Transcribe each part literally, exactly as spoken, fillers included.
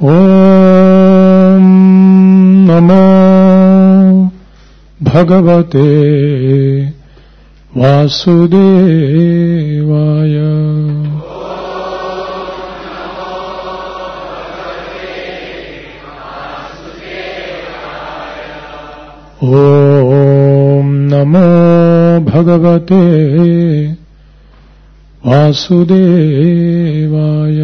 ॐ नमो भगवते वासुदेवाय। ॐ नमो भगवते वासुदेवाय।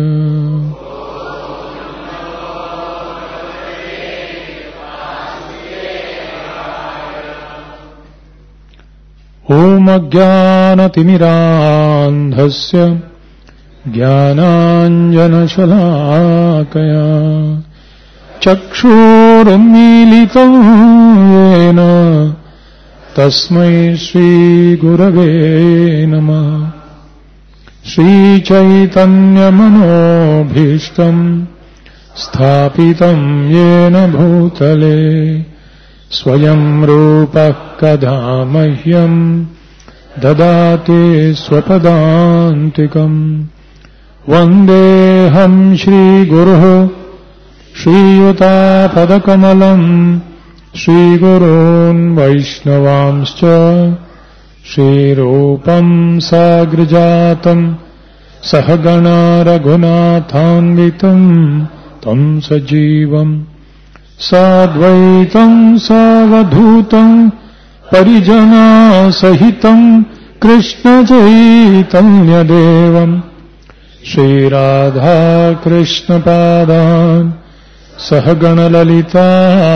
ॐ अज्ञानतिमिरान्धस्य ज्ञानाञ्जनशलाकया चक्षुरुन्मीलितं येन तस्मै श्रीगुरवे नमः। श्रीचैतन्यमनोभीष्टं स्थापितं येन भूतले स्वयं रूपः कदा मह्यं ददाति स्वपदान्तिकम्। वन्देऽहं श्रीगुरुः श्रीयुतापदकमलं श्रीगुरून् वैष्णवांश्च श्रीरूपं साग्रजातं सहगणा रघुनाथान्वितं तं सजीवम् साद्वैतं सावधूतं परिजनासहितं कृष्णचैतन्यदेवं श्रीराधाकृष्णपादान् सहगणललिता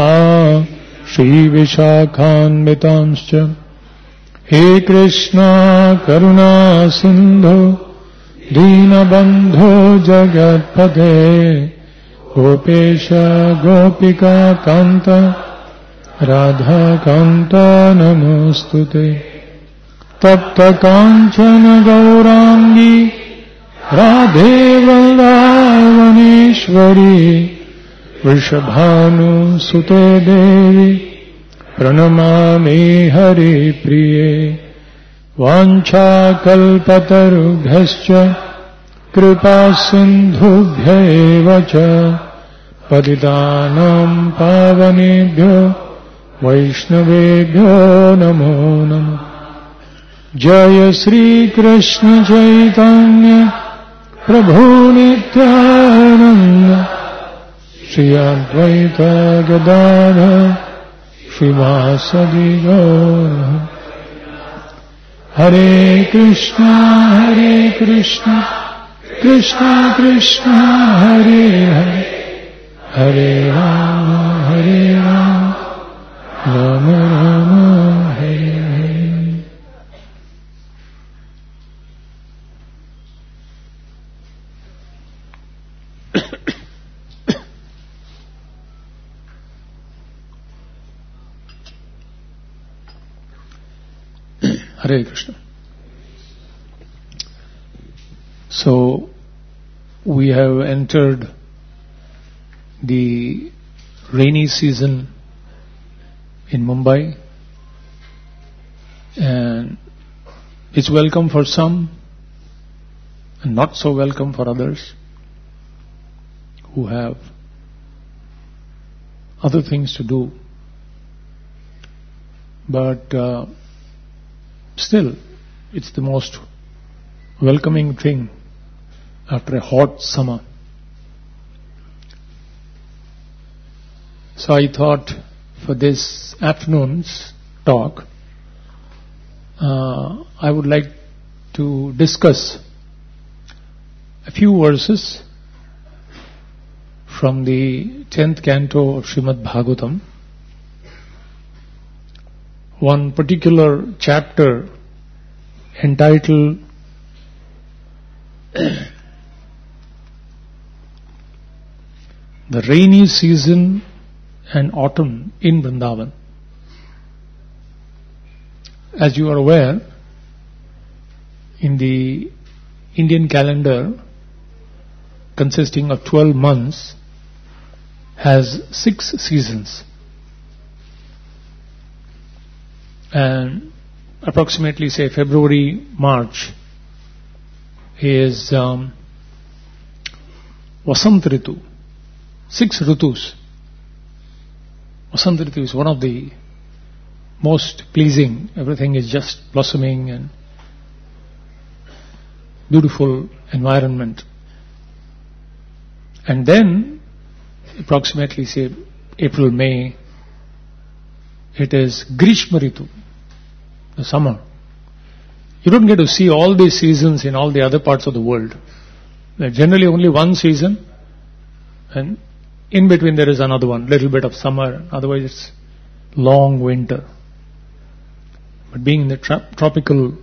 श्रीविशाखान्वितांश्च। हे कृष्णा करुणा सिन्धो दीनबन्धो जगत्पते गोपेश गोपिका कान्त राधाकान्त नमोऽस्तुते। तप्त काञ्चन गौराङ्गी राधे वल्लवनेश्वरी वृषभानुसुते देवी प्रणमामि हरिप्रिये। वाञ्छाकल्पतरुभ्यश्च कृपा सिन्धुभ्य एव च पतितानां पावनेभ्यो वैष्णवेभ्यो नमो नमः। जय श्री कृष्ण चैतन्य प्रभु नित्यानंद श्री अद्वैत गदाधर श्रीवासदि गौर। हरे कृष्णा हरे कृष्णा कृष्णा कृष्णा हरे हरे हरे राम हरे Ram Ram Ram Hare Hare. Hare Krishna. So we have entered the rainy season in Mumbai, and it's welcome for some and not so welcome for others who have other things to do. But uh, still, it's the most welcoming thing after a hot summer. So I thought for this afternoon's talk, uh, I would like to discuss a few verses from the tenth canto of Srimad Bhagavatam. One particular chapter entitled The Rainy Season and Autumn in Vrindavan. As you are aware, in the Indian calendar consisting of twelve months has six seasons. And approximately, say, February, March is um, Vasant Ritu, six Ritus. Vasanta Ritu is one of the most pleasing. Everything is just blossoming and beautiful environment. And then, approximately say April, May, it is Grishma Ritu, the summer. You don't get to see all these seasons in all the other parts of the world. There's generally only one season, and in between there is another one, little bit of summer, otherwise it's long winter. But being in the tra- tropical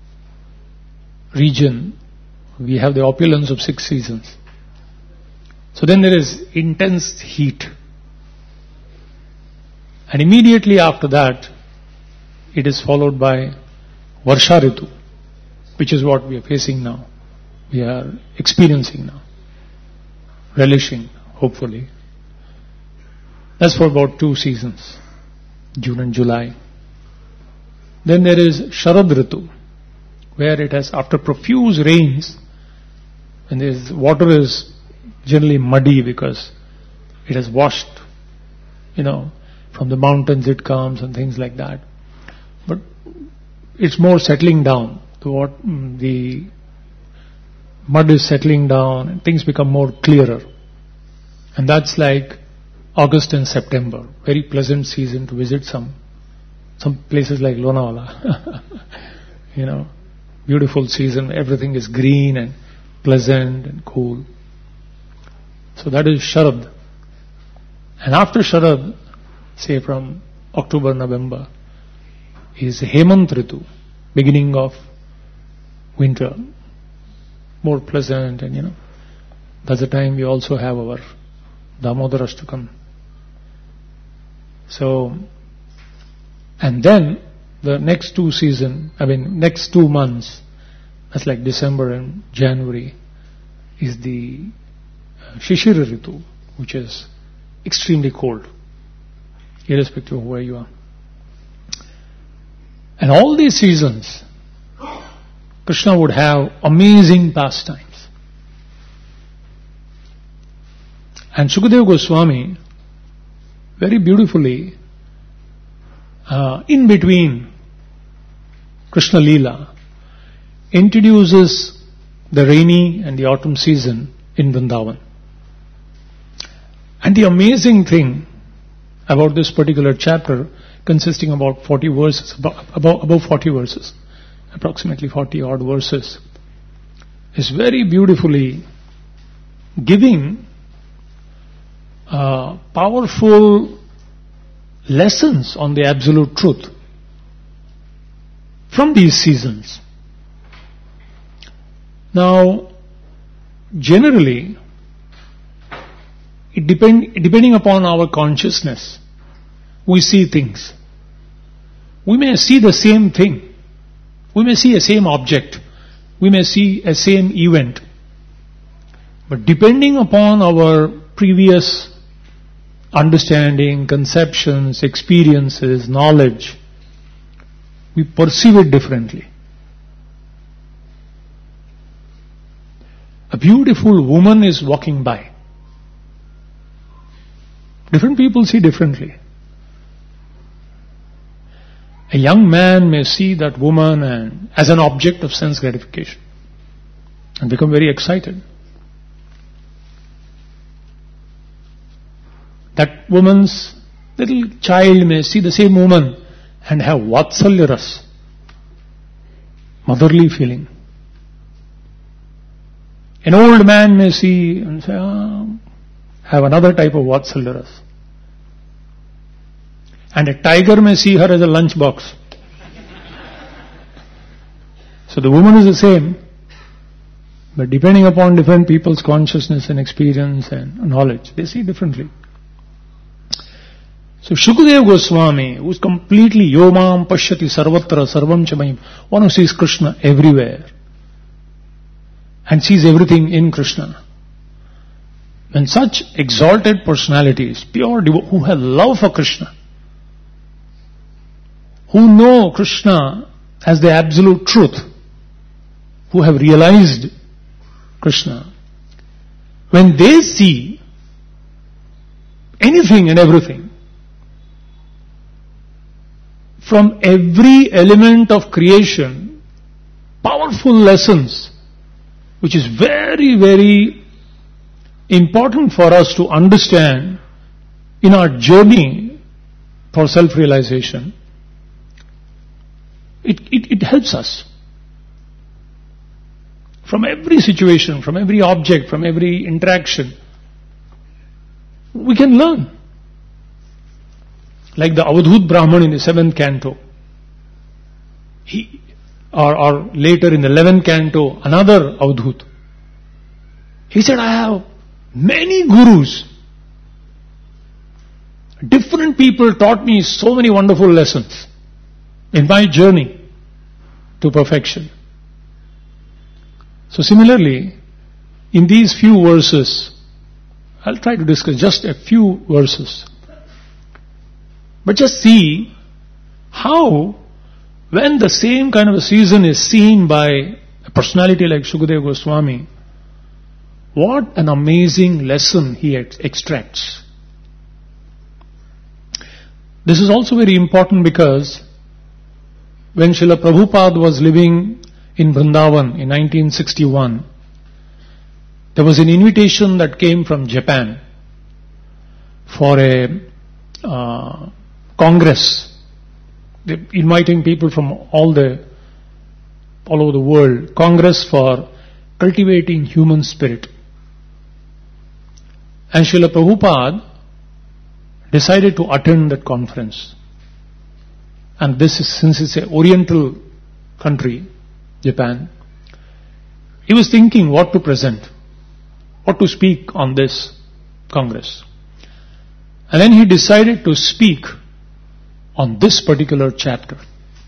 region, we have the opulence of six seasons. So then there is intense heat. And immediately after that, it is followed by Varsha Ritu, which is what we are facing now. We are experiencing now. Relishing, hopefully. That's for about two seasons, June and July. Then there is Sharad Ritu, where it has, after profuse rains, and there's water is generally muddy because it has washed, you know, from the mountains it comes and things like that. But it's more settling down. The, what, the mud is settling down and things become more clearer. And that's like August and September. Very pleasant season to visit some some places like Lonavala. You know, beautiful season. Everything is green and pleasant and cool. So that is Sharad. And after Sharad, say from October, November, is Hemant Ritu, beginning of winter. More pleasant, and you know, that's the time we also have our Damodar Ashtakam. So, and then the next two season, I mean next two months, that's like December and January, is the Shishira Ritu, which is extremely cold, irrespective of where you are. And all these seasons, Krishna would have amazing pastimes. And Shukadeva Goswami, very beautifully, uh, in between Krishna Leela, introduces the rainy and the autumn season in Vrindavan. And the amazing thing about this particular chapter, consisting about forty verses, about, about, about forty verses, approximately forty odd verses, is very beautifully giving uh, powerful lessons on the absolute truth from these seasons. Now, generally, it depend, depending upon our consciousness, we see things. We may see the same thing. We may see a same object. We may see a same event. But depending upon our previous understanding, conceptions, experiences, knowledge, we perceive it differently. A beautiful woman is walking by. Different people see differently. A young man may see that woman and as an object of sense gratification and become very excited. That woman's little child may see the same woman and have vatsalya ras, motherly feeling. An old man may see and say, oh, have another type of vatsalya ras. And a tiger may see her as a lunchbox. So the woman is the same, but depending upon different people's consciousness and experience and knowledge, they see differently. So Shukadeva Goswami, who is completely Yomam Pashyati Sarvatra Sarvam Chamayim, one who sees Krishna everywhere and sees everything in Krishna. When such exalted personalities, pure devotees, who have love for Krishna, who know Krishna as the absolute truth, who have realized Krishna, when they see anything and everything. From every element of creation, powerful lessons, which is very, very important for us to understand in our journey for self-realization. It, it, it helps us. From every situation, from every object, from every interaction, we can learn. Like the Avadhut Brahman in the seventh canto. He, or, or later in the eleventh canto, another Avadhut. He said, I have many gurus. Different people taught me so many wonderful lessons in my journey to perfection. So similarly, in these few verses, I'll try to discuss just a few verses. But just see how, when the same kind of a season is seen by a personality like Shukadeva Goswami, what an amazing lesson he ex- extracts. This is also very important because when Srila Prabhupada was living in Vrindavan in nineteen sixty-one, there was an invitation that came from Japan for a uh, congress. They're inviting people from all the all over the world, congress for cultivating human spirit. And Srila Prabhupada decided to attend that conference. And this is, since it's an oriental country, Japan, he was thinking what to present, what to speak on this congress. And then he decided to speak on this particular chapter.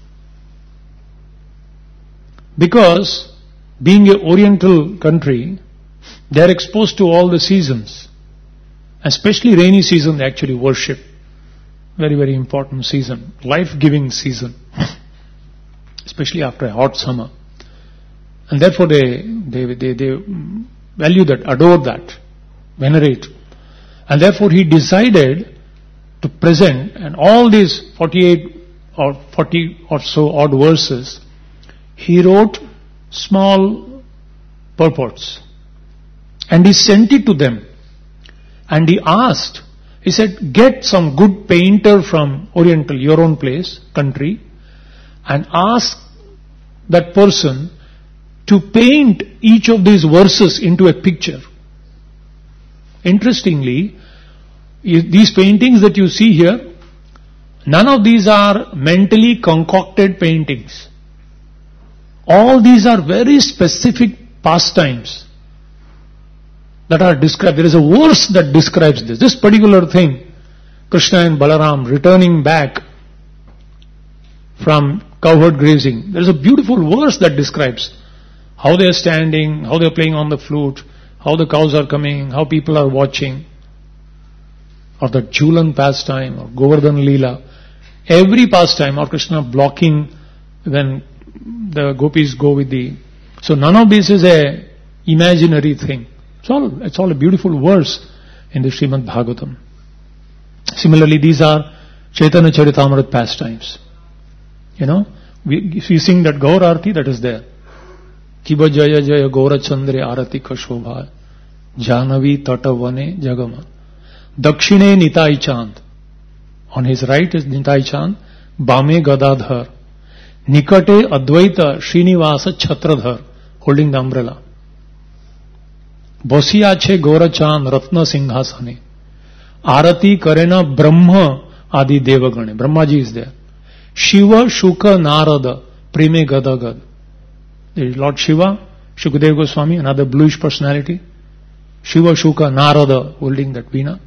Because being an oriental country, they are exposed to all the seasons. Especially rainy season, they actually worship. Very, very important season. Life-giving season. Especially after a hot summer. And therefore they, they, they, they value that, adore that, venerate. And therefore he decided to present, and all these forty-eight or forty or so odd verses, he wrote small purports. And he sent it to them. And he asked, he said, get some good painter from Oriental, your own place, country, and ask that person to paint each of these verses into a picture. Interestingly, these paintings that you see here, none of these are mentally concocted paintings. All these are very specific pastimes that are described. There is a verse that describes this. This particular thing, Krishna and Balaram returning back from cowherd grazing. There is a beautiful verse that describes how they are standing, how they are playing on the flute, how the cows are coming, how people are watching. Or the Jhulan pastime, or Govardhan Leela. Every pastime, or Krishna blocking when the gopis go with the... So none of this is a imaginary thing. It's all, it's all a beautiful verse in the Srimad Bhagavatam. Similarly, these are Chaitanya Charitamrita pastimes. You know, we, we sing that Gaur Arati, that is there. Kiba Jaya Jaya Gaura Chandre Arati Kashobha Jahnavi Tata Vane Jagama. Dakshine Nitai Chand. On his right is Nitai Chand. Bame Gadadhar. Nikate Advaita Srinivasa Chhatradhar. Holding the umbrella. Bosiya Che Gaura Chand Ratna Singhasane. Arati Karena Brahma Adi Devagane. Brahmaji is there. Shiva Shuka Narada Preme Gadagad. There is Lord Shiva, Shukadeva Goswami, another bluish personality. Shiva Shuka Narada holding that veena.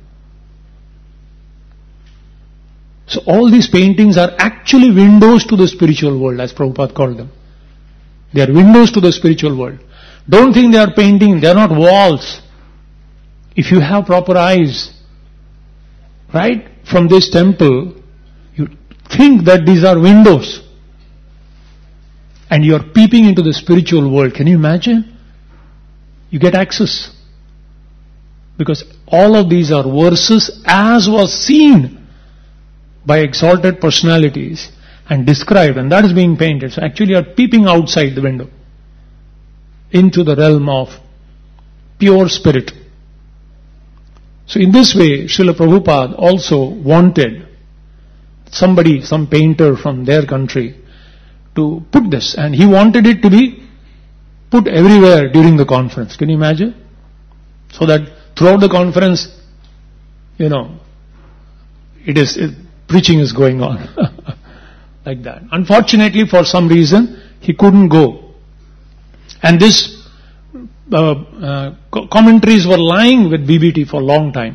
So all these paintings are actually windows to the spiritual world, as Prabhupada called them. They are windows to the spiritual world. Don't think they are painting, they are not walls. If you have proper eyes, right, from this temple, you think that these are windows. And you are peeping into the spiritual world. Can you imagine? You get access. Because all of these are verses as was seen by exalted personalities and described, and that is being painted. So actually you are peeping outside the window into the realm of pure spirit. So in this way, Srila Prabhupada also wanted somebody, some painter from their country to put this, and he wanted it to be put everywhere during the conference. Can you imagine? So that throughout the conference, you know, it is, it, preaching is going on. Like that. Unfortunately, for some reason, he couldn't go. And this uh, uh, commentaries were lying with B B T for a long time.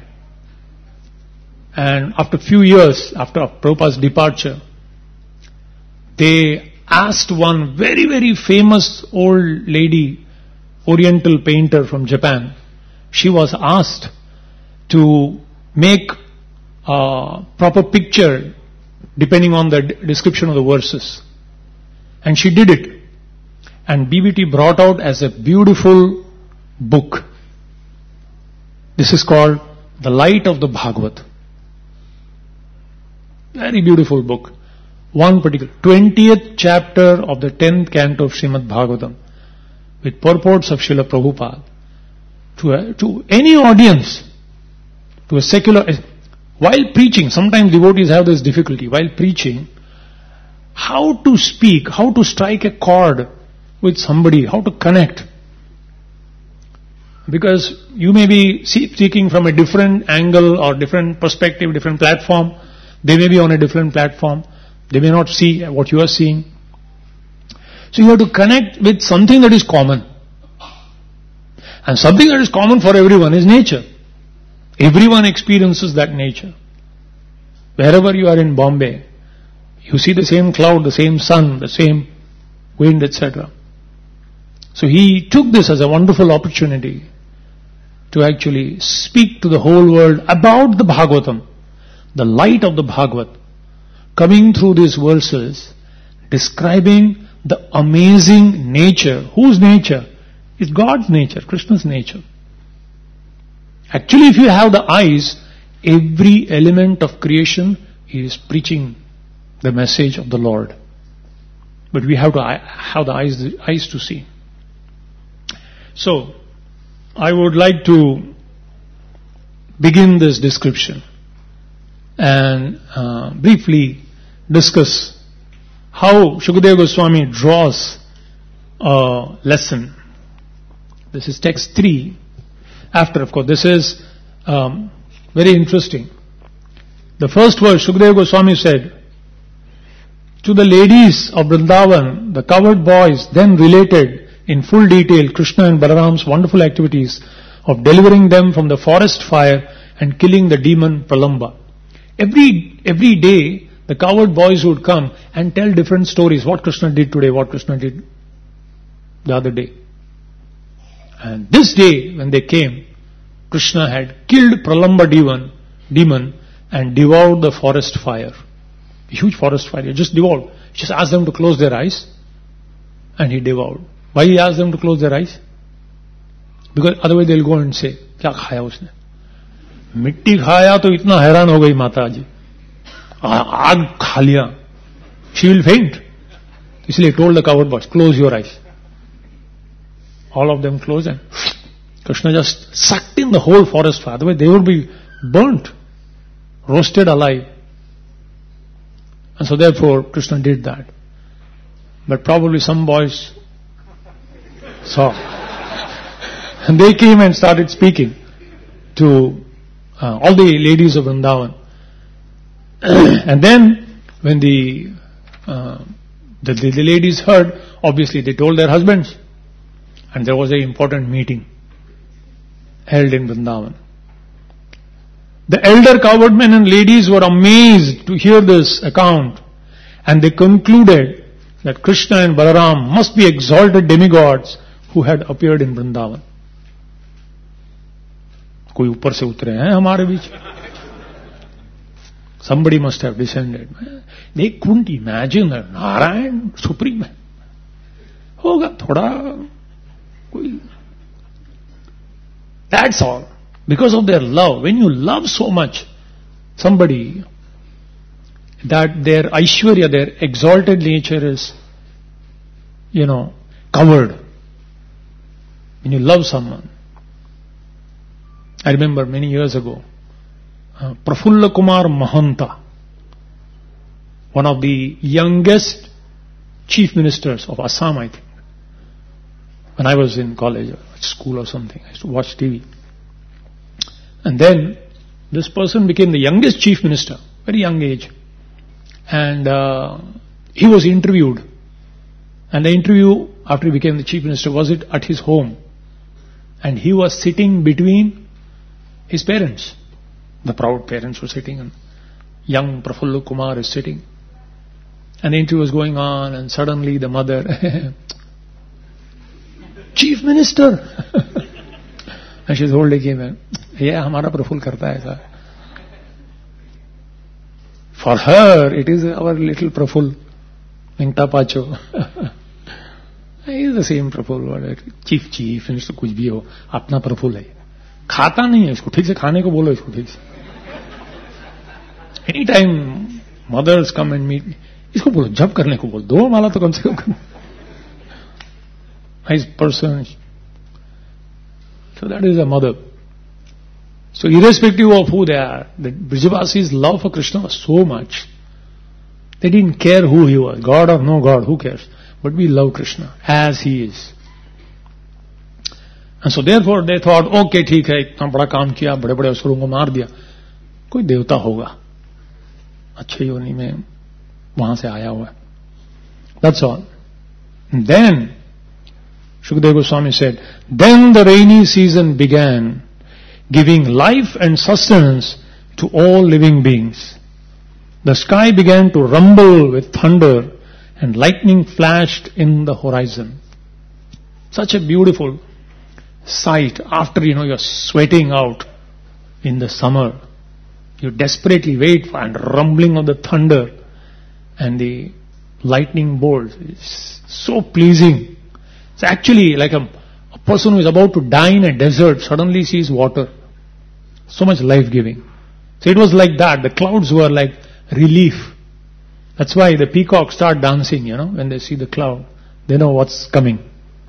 And after a few years, after Prabhupada's departure, they asked one very, very famous old lady, Oriental painter from Japan. She was asked to make a proper picture depending on the description of the verses. And she did it. And B B T brought out as a beautiful book. This is called The Light of the Bhagavad. Very beautiful book. One particular, twentieth chapter of the tenth canto of Srimad Bhagavatam, with purports of Srila Prabhupada, to, a, to any audience, to a secular, while preaching, sometimes devotees have this difficulty, while preaching, how to speak, how to strike a chord with somebody, how to connect. Because you may be speaking from a different angle or different perspective, different platform. They may be on a different platform. They may not see what you are seeing. So you have to connect with something that is common. And something that is common for everyone is nature. Everyone experiences that nature. Wherever you are in Bombay, you see the same cloud, the same sun, the same wind, et cetera. So he took this as a wonderful opportunity to actually speak to the whole world about the Bhagavatam, the light of the Bhagavad, coming through these verses, describing the amazing nature. Whose nature? It's God's nature, Krishna's nature. Actually, if you have the eyes, every element of creation is preaching the message of the Lord. But we have to have the eyes, the eyes to see. So, I would like to begin this description and uh, briefly discuss how Shukadeva Goswami draws a lesson. This is text three. After, of course, this is um, very interesting. The first verse, Shukadeva Goswami said, to the ladies of Vrindavan, the cowherd boys then related in full detail Krishna and Balaram's wonderful activities of delivering them from the forest fire and killing the demon Pralamba. Every, every day, the cowherd boys would come and tell different stories. What Krishna did today, what Krishna did the other day. And this day, when they came, Krishna had killed Pralamba demon, demon and devoured the forest fire. A huge forest fire. He just devoured. He just asked them to close their eyes and he devoured. Why he asked them to close their eyes? Because otherwise they'll go and say, क्या खाया उसने? मिट्टी खाया तो इतना हैरान हो गई माता जी. आग खा लिया. She will faint. इसलिए told the cowherd boys, close your eyes. All of them closed and Krishna just sucked in the whole forest fire. Otherwise they would be burnt, roasted alive. And so therefore Krishna did that. But probably some boys saw. And they came and started speaking to uh, all the ladies of Vrindavan. And then when the, uh, the, the the ladies heard, obviously they told their husbands. And there was an important meeting held in Vrindavan. The elder cowherd men and ladies were amazed to hear this account, and they concluded that Krishna and Balaram must be exalted demigods who had appeared in Vrindavan. कोई ऊपर से उतरे हैं हमारे बीच. Somebody must have descended. They couldn't imagine that Narayan supreme होगा थोड़ा कोई. That's all. Because of their love. When you love so much somebody, that their Aishwarya, their exalted nature is, you know, covered. When you love someone. I remember many years ago, uh, Prafulla Kumar Mahanta, one of the youngest chief ministers of Assam, I think. When I was in college or school or something, I used to watch T V. And then this person became the youngest chief minister, very young age. And uh, he was interviewed. And the interview, after he became the chief minister, was it at his home. And he was sitting between his parents. The proud parents were sitting, and young Prafulla Kumar is sitting. And the interview was going on, and suddenly the mother, Chief Minister! And she's whole day came in, yeah, hamara Praful karta hai sir. For her, it is our little Praful, Venkta Pacho. He is the same Praful, Chief Chief, Minister, kuch bhi ho, apna Praful hai. खाता नहीं है इसको, ठीक से खाने को बोलो इसको ठीक से. Any time mothers come and meet, इसको बोलो, जब करने को बोलो, दो माला तो कम से कम. Nice person. So that is a mother. So irrespective of who they are, the Brijavasis' love for Krishna was so much. They didn't care who he was, God or no God, who cares? But we love Krishna as he is. And so therefore they thought, okay, ठीक है, इतना बड़ा काम किया, बड़े बड़े असुरों को मार दिया, कोई देवता होगा, अच्छे योनि में वहां से आया हुआ. That's all. And then Shukadeva Goswami said, then the rainy season began, giving life and sustenance to all living beings. The sky began to rumble with thunder, and lightning flashed in the horizon. Such a beautiful sight. After, you know, you're sweating out in the summer, you desperately wait for and rumbling of the thunder and the lightning bolts. It's so pleasing. It's actually like a, a person who is about to die in a desert suddenly sees water. So much life-giving. So it was like that. The clouds were like relief. That's why the peacocks start dancing, you know, when they see the cloud. They know what's coming.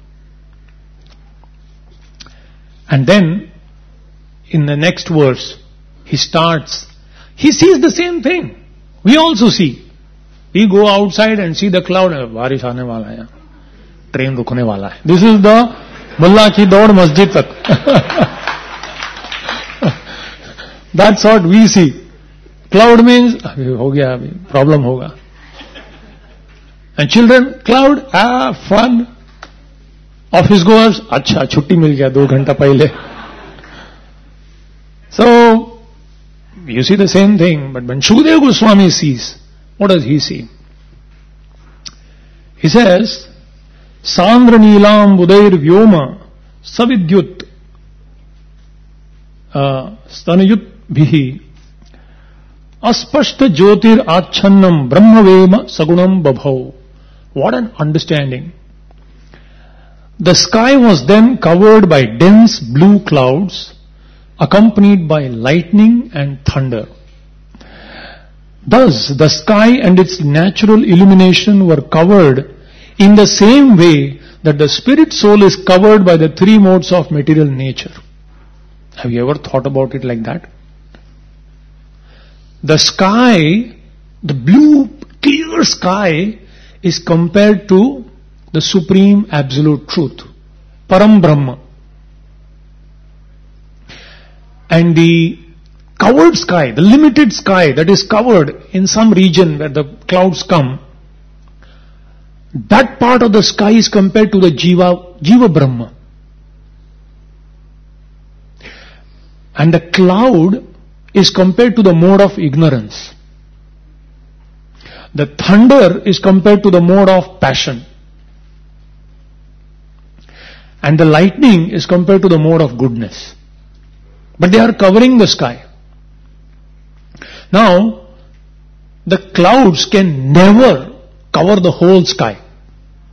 And then, in the next verse, he starts, he sees the same thing. We also see. We go outside and see the cloud. Barish aane wala hai. Train rukne wala hai. This is the Mulla ki Daud Masjid tak. That's what we see. Cloud means, ho gaya, problem hoga. And children, cloud, ah, fun. Office goers, acha, chutti mil gaya, do ghanta pehle. So, you see the same thing, but when Shukadeva Goswami sees, what does he see? He says, Sandra Nilam Budair Vyoma Savidyut Stanayut Bhihi Aspashta Jyotir Achannam Brahmavema Sagunam Babhav. What an understanding. The sky was then covered by dense blue clouds, accompanied by lightning and thunder. Thus, the sky and its natural illumination were covered in the same way that the spirit soul is covered by the three modes of material nature. Have you ever thought about it like that? The sky, the blue, clear sky, is compared to the supreme absolute truth, Param Brahma. And the covered sky, the limited sky that is covered in some region where the clouds come, that part of the sky is compared to the Jiva, Jiva Brahma. And the cloud is compared to the mode of ignorance. The thunder is compared to the mode of passion. And the lightning is compared to the mode of goodness. But they are covering the sky. Now, the clouds can never cover the whole sky.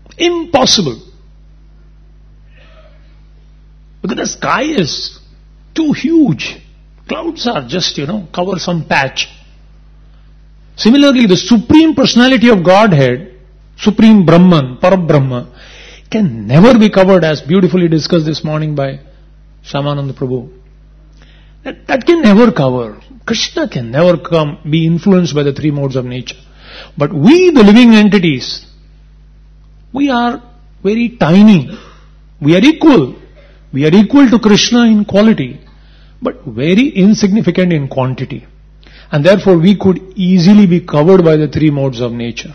Impossible. Because the sky is too huge. Clouds are just, you know, cover some patch. Similarly, the Supreme Personality of Godhead, Supreme Brahman, Parabrahma, can never be covered, as beautifully discussed this morning by Shyamananda Prabhu. That, that can never cover. Krishna can never come, be influenced by the three modes of nature. But we, the living entities, we are very tiny. We are equal. We are equal to Krishna in quality, but very insignificant in quantity. And therefore we could easily be covered by the three modes of nature.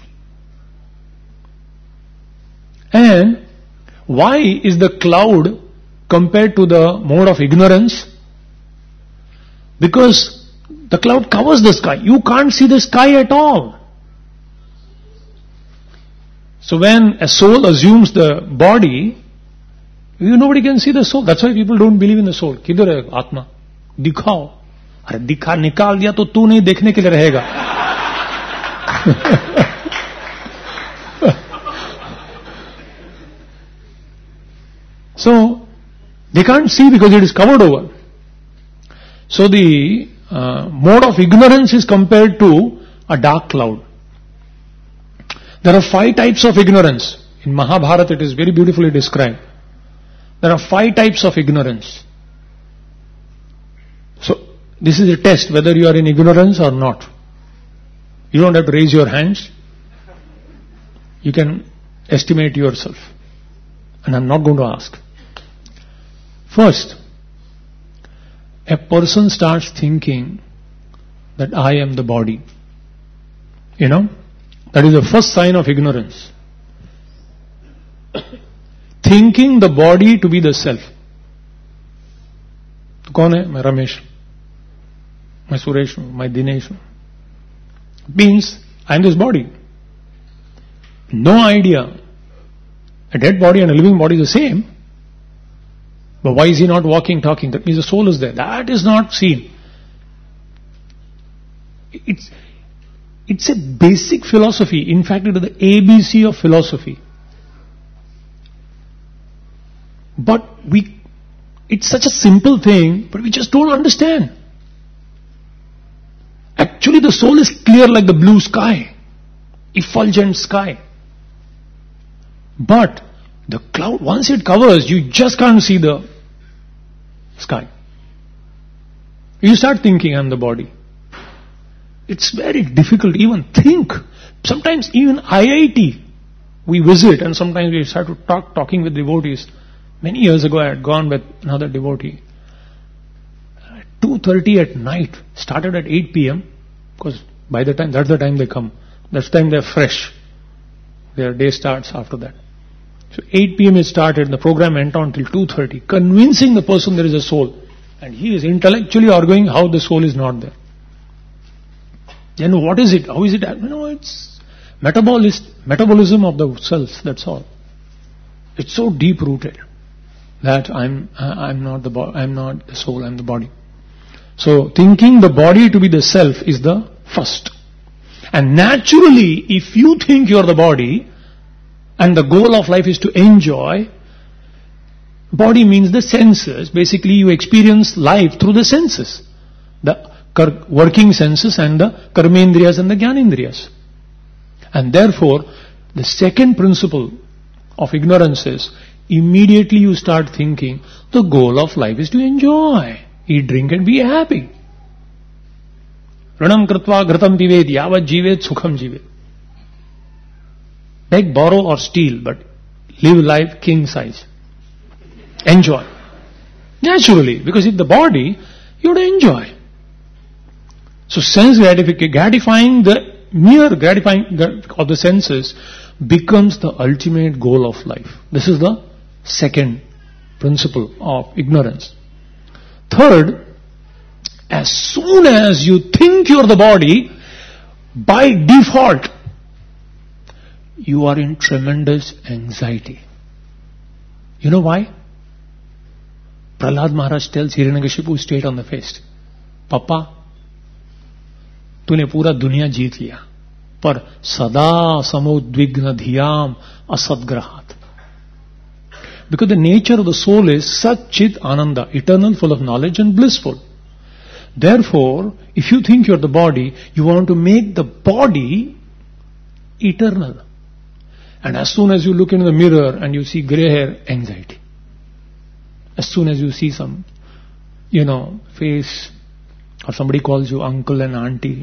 And why is the cloud compared to the mode of ignorance? Because the cloud covers the sky. You can't see the sky at all. So when a soul assumes the body, you nobody can see the soul. That's why people don't believe in the soul. किधर है आत्मा? दिखाओ. अरे दिखा निकाल दिया तो तू नहीं देखने के लिए रहेगा. So they can't see because it is covered over. So the uh, mode of ignorance is compared to a dark cloud. There are five types of ignorance. In Mahabharata it is very beautifully described. There are five types of ignorance. So this is a test whether you are in ignorance or not. You don't have to raise your hands. You can estimate yourself. And I'm not going to ask. First, a person starts thinking that I am the body. You know, that is the first sign of ignorance. Thinking the body to be the self. कौन है? मैं रमेश, मैं सुरेश हूं, मैं दिनेश हूं. Means I am this body. No idea. A dead body and a living body is the same. But why is he not walking, talking? That means the soul is there. That is not seen. It's, it's a basic philosophy. In fact, it is the A B C of philosophy. But we, it's such a simple thing, but we just don't understand. Actually, the soul is clear like the blue sky, effulgent sky. But the cloud, once it covers, you just can't see the sky. You start thinking, I'm the body. It's very difficult to even think. Sometimes even I I T, we visit and sometimes we start to talk, talking with devotees. Many years ago I had gone with another devotee. two thirty at night, started at eight p.m. because by the time, that's the time they come. That's the time they're fresh. Their day starts after that. So eight p.m. it started and the program went on till two thirty, convincing the person there is a soul. And he is intellectually arguing how the soul is not there. Then what is it? How is it? You know, it's metabolism, metabolism of the cells, that's all. It's so deep rooted that I'm uh, I'm not the bo- I'm not the soul, I'm the body. So thinking the body to be the self is the first. And naturally, if you think you're the body and the goal of life is to enjoy, body means the senses. Basically, you experience life through the senses, the kar- working senses and the karmendriyas and the jnanendriyas. And therefore, the second principle of ignorance is immediately you start thinking the goal of life is to enjoy, eat, drink and be happy. Ranam kritva ghratam pivet yavat jivet sukham jivet. Beg, borrow or steal, but live life king size. Enjoy. Naturally, because if the body, you would enjoy. So sense gratification, gratifying the mere gratifying of the senses becomes the ultimate goal of life. This is the second principle of ignorance. Third, as soon as you think you're the body, by default, you are in tremendous anxiety. You know why? Prahlad Maharaj tells Hiranyakashipu straight on the face, Papa, तूने पूरा दुनिया जीत लिया, पर सदा समोद्विग्न धियाम असद्ग्रहात. Because the nature of the soul is Sat Chit Ananda, eternal, full of knowledge and blissful. Therefore, if you think you're the body, you want to make the body eternal. And as soon as you look in the mirror and you see grey hair, anxiety. As soon as you see some, you know, face, or somebody calls you uncle and auntie,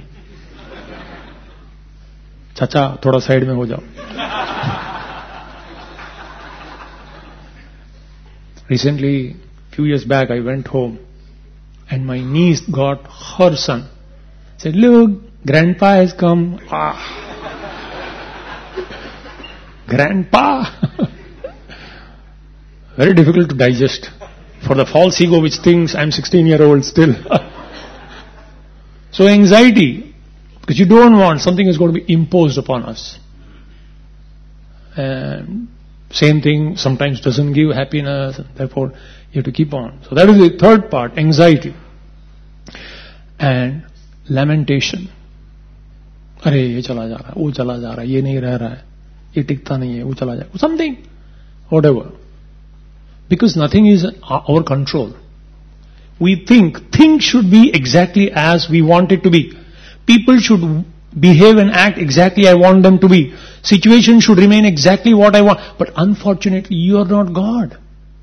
chacha, thoda side mein ho jao. Recently, few years back, I went home and my niece got her son. Said, look, grandpa has come. Ah. Grandpa. Very difficult to digest. For the false ego which thinks I'm sixteen year old still. So anxiety, because you don't want something is going to be imposed upon us. And same thing sometimes doesn't give happiness, and therefore you have to keep on. So that is the third part, anxiety. And lamentation. अरे ये चला जा रहा है, वो चला जा रहा है, ये नहीं रह रहा है, ये टिकता नहीं है, वो चला जाए, something, whatever. Because nothing is our control. We think things should be exactly as we want it to be. People should behave and act exactly I want them to be. Situation should remain exactly what I want. But unfortunately, you are not God.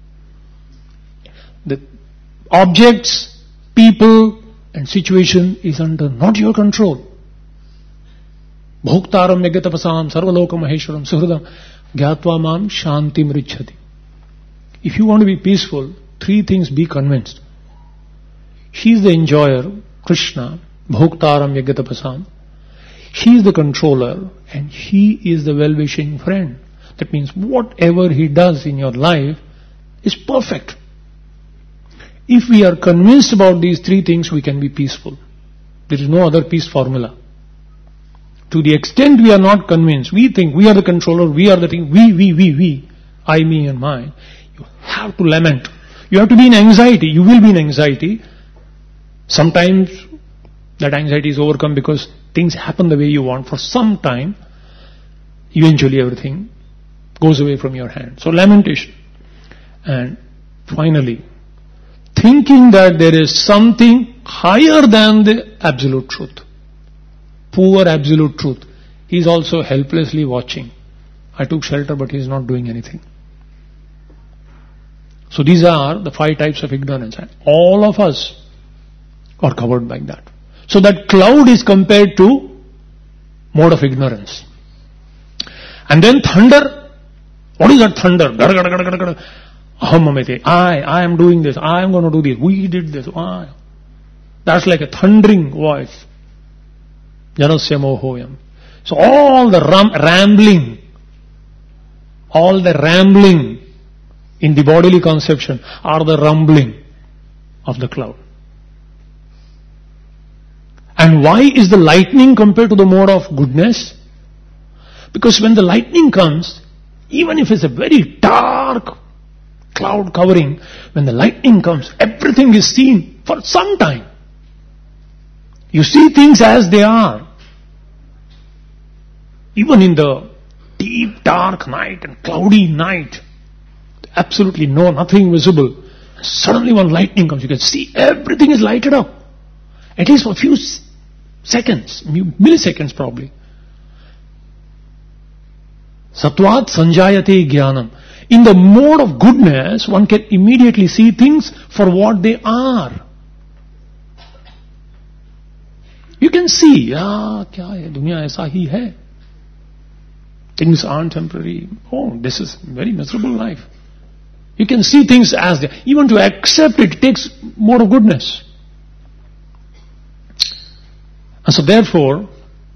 The objects, people, and situation is under not your control. Bhoktaram megatapasam sarvaloka maheshwaram suhridam gyatva mam shantim richhati. If you want to be peaceful, three things be convinced. He is the enjoyer, Krishna, Bhoktaram Yagatapasam. He is the controller and he is the well-wishing friend. That means whatever he does in your life is perfect. If we are convinced about these three things, we can be peaceful. There is no other peace formula. To the extent we are not convinced, we think we are the controller, we are the thing, we, we, we, we, I, me and mine. You have to lament. You have to be in anxiety. You will be in anxiety. Sometimes that anxiety is overcome because things happen the way you want for some time. Eventually everything goes away from your hand. So lamentation. And finally, thinking that there is something higher than the absolute truth. Poor absolute truth. He is also helplessly watching. I took shelter but he is not doing anything. So these are the five types of ignorance. And all of us are covered by that. So that cloud is compared to mode of ignorance. And then thunder. What is that thunder? I, I am doing this. I am going to do this. We did this. I. That's like a thundering voice. Janasya mohoyam. So all the ram- rambling, all the rambling in the bodily conception are the rumbling of the cloud. And why is the lightning compared to the mode of goodness? Because when the lightning comes, even if it's a very dark cloud covering, when the lightning comes, everything is seen for some time. You see things as they are. Even in the deep dark night and cloudy night, absolutely no, nothing visible. Suddenly one lightning comes, you can see everything is lighted up. At least for a few seconds, milliseconds probably. Satvat sanjayate jnanam. In the mode of goodness, one can immediately see things for what they are. You can see, ah, kya hai, dunya aisa hi hai. Things aren't temporary. Oh, this is a very miserable life. You can see things as they are. Even to accept it takes more of goodness. And so therefore,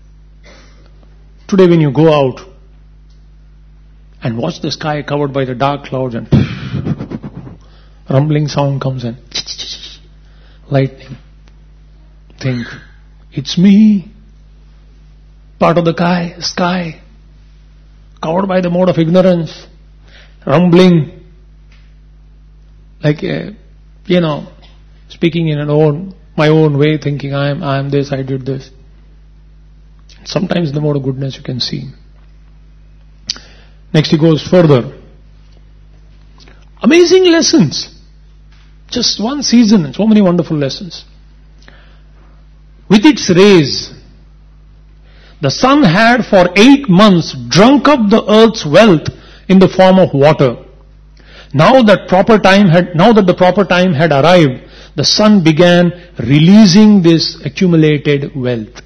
today when you go out and watch the sky covered by the dark clouds and rumbling sound comes in, lightning, think, it's me, part of the sky, sky, covered by the mode of ignorance, rumbling, like, a, you know, speaking in an own, my own way, thinking I am, I am this, I did this. Sometimes the mode of goodness you can see. Next he goes further. Amazing lessons. Just one season and so many wonderful lessons. With its rays, the sun had for eight months drunk up the earth's wealth in the form of water. Now that proper time had, now that the proper time had arrived, the sun began releasing this accumulated wealth.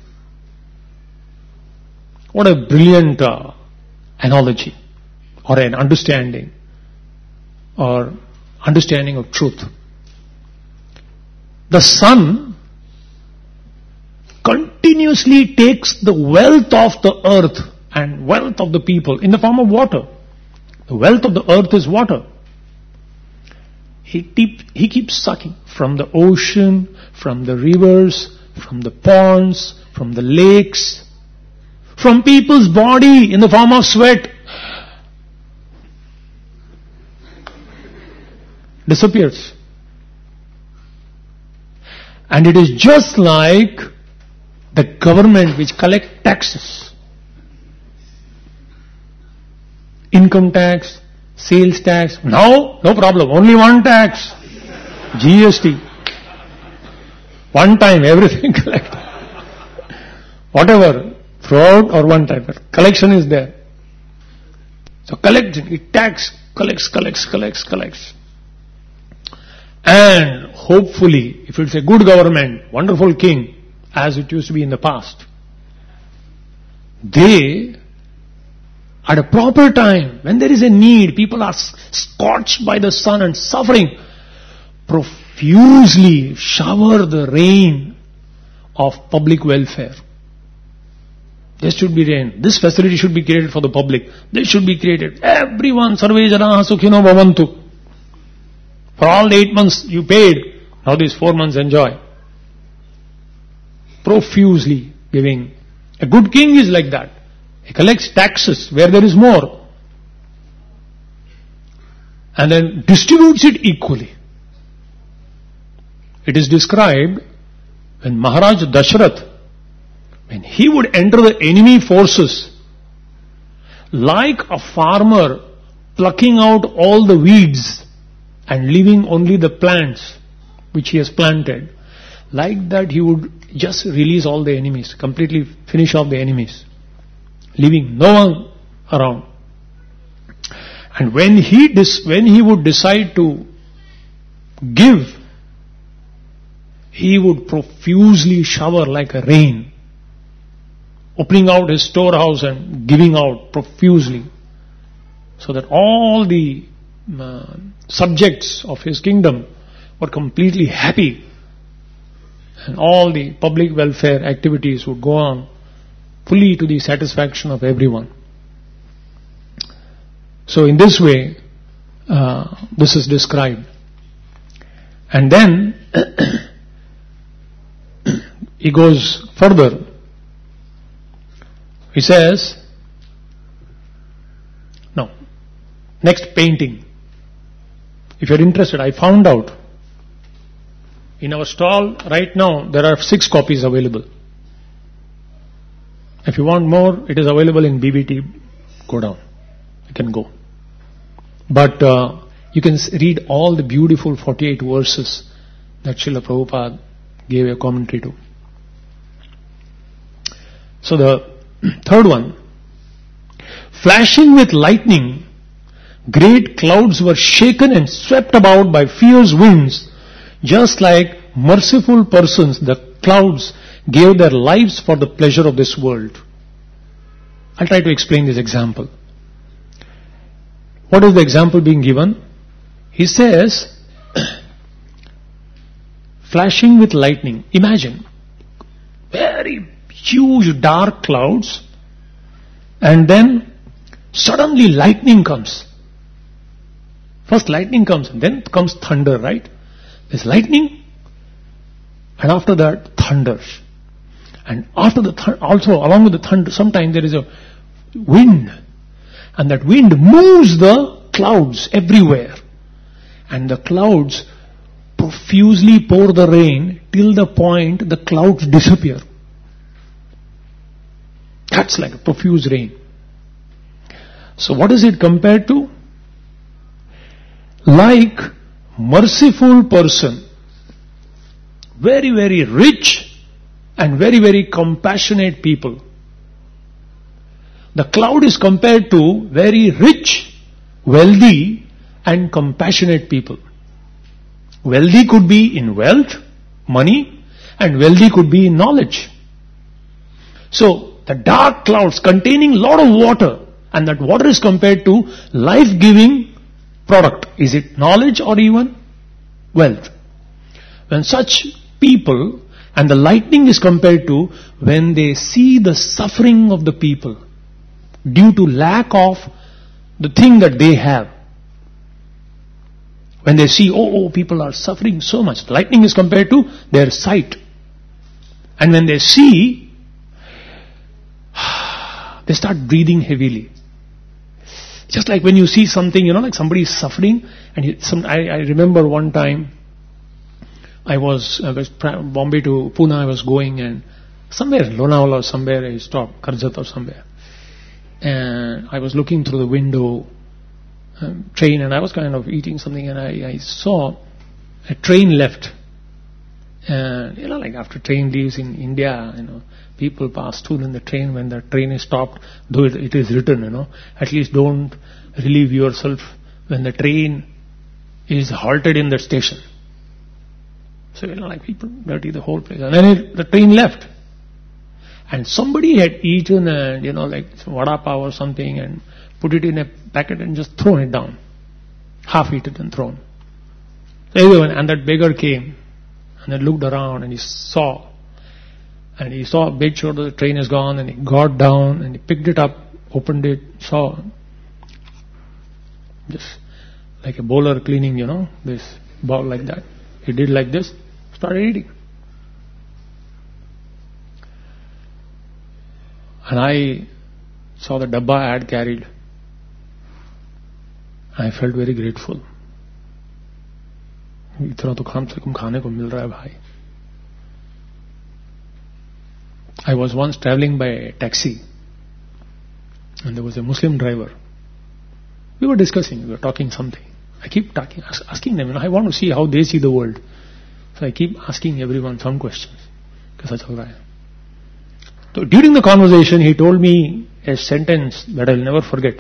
What a brilliant uh, analogy, or an understanding, or understanding of truth. The sun continuously takes the wealth of the earth and wealth of the people in the form of water. The wealth of the earth is water. He, keep, he keeps sucking from the ocean, from the rivers, from the ponds, from the lakes, from people's body in the form of sweat. Disappears. And it is just like the government which collect taxes. Income tax, sales tax. Now, no problem. Only one tax. G S T. One time, everything collected. Whatever, fraud or one time. Collection is there. So collection, it tax, collects, collects, collects, collects. And hopefully, if it's a good government, wonderful king, as it used to be in the past, they, at a proper time, when there is a need, people are scorched by the sun and suffering, profusely shower the rain of public welfare. There should be rain. This facility should be created for the public. This should be created. Everyone, sarve janaah sukhino bhavantu. For all the eight months you paid, now these four months enjoy. Profusely giving. A good king is like that. He collects taxes where there is more and then distributes it equally. It is described when Maharaj Dashrath, when he would enter the enemy forces, like a farmer plucking out all the weeds and leaving only the plants which he has planted, like that he would just release all the enemies, completely finish off the enemies, leaving no one around. And when he dis- when he would decide to give, he would profusely shower like a rain, opening out his storehouse and giving out profusely, so that all the uh, subjects of his kingdom were completely happy, and all the public welfare activities would go on fully to the satisfaction of everyone. So in this way, uh, this is described. And then he goes further. He says, no, next painting. If you're interested, I found out in our stall right now there are six copies available. If you want more, it is available in B B T. Go down. You can go. But uh, you can read all the beautiful forty-eight verses that Srila Prabhupada gave a commentary to. So the third one, flashing with lightning, great clouds were shaken and swept about by fierce winds, just like merciful persons, the clouds gave their lives for the pleasure of this world. I'll try to explain this example. What is the example being given? He says, flashing with lightning. Imagine, very huge dark clouds, and then suddenly lightning comes. First lightning comes, and then comes thunder, right? There's lightning, and after that, thunders. And after the th- also along with the thunder, sometimes there is a wind, and that wind moves the clouds everywhere, and the clouds profusely pour the rain till the point the clouds disappear. That's like a profuse rain. So what is it compared to? like merciful person, very, very rich and very, very compassionate people. The cloud is compared to very rich, wealthy and compassionate people. Wealthy could be in wealth, money, and wealthy could be in knowledge. So, the dark clouds containing lot of water, and that water is compared to life-giving product. Is it knowledge or even wealth? When such people, and the lightning is compared to when they see the suffering of the people due to lack of the thing that they have. When they see, oh, oh, people are suffering so much. Lightning is compared to their sight. And when they see, they start breathing heavily. Just like when you see something, you know, like somebody is suffering. And he, some, I, I remember one time, I was, I was Bombay to Pune, I was going, and somewhere, Lonavala or somewhere, I stopped, Karjat or somewhere. And I was looking through the window, um, train, and I was kind of eating something, and I, I saw a train left. And, you know, like after train leaves in India, you know, people pass through in the train when the train is stopped, though it, it is written, you know, at least don't relieve yourself when the train is halted in the station. So, you know, like people dirty the whole place. And then it, the train left. And somebody had eaten, a, you know, like vada pav or something, and put it in a packet and just thrown it down. Half eaten and thrown. So everyone, and that beggar came, and then looked around, and he saw. And he saw, made sure the train is gone, and he got down, and he picked it up, opened it, saw. Just like a bowler cleaning, you know, this bowl like that. He did like this, started eating. And I saw the dabba I had carried. I felt very grateful. इतना तो कम से कम खाने को मिल रहा है भाई. I was once traveling by a taxi, and there was a Muslim driver. We were discussing, we were talking something. I keep talking, asking them, you know, I want to see how they see the world. So I keep asking everyone some questions. Kaisa chal raha hai? So during the conversation, he told me a sentence that I'll never forget.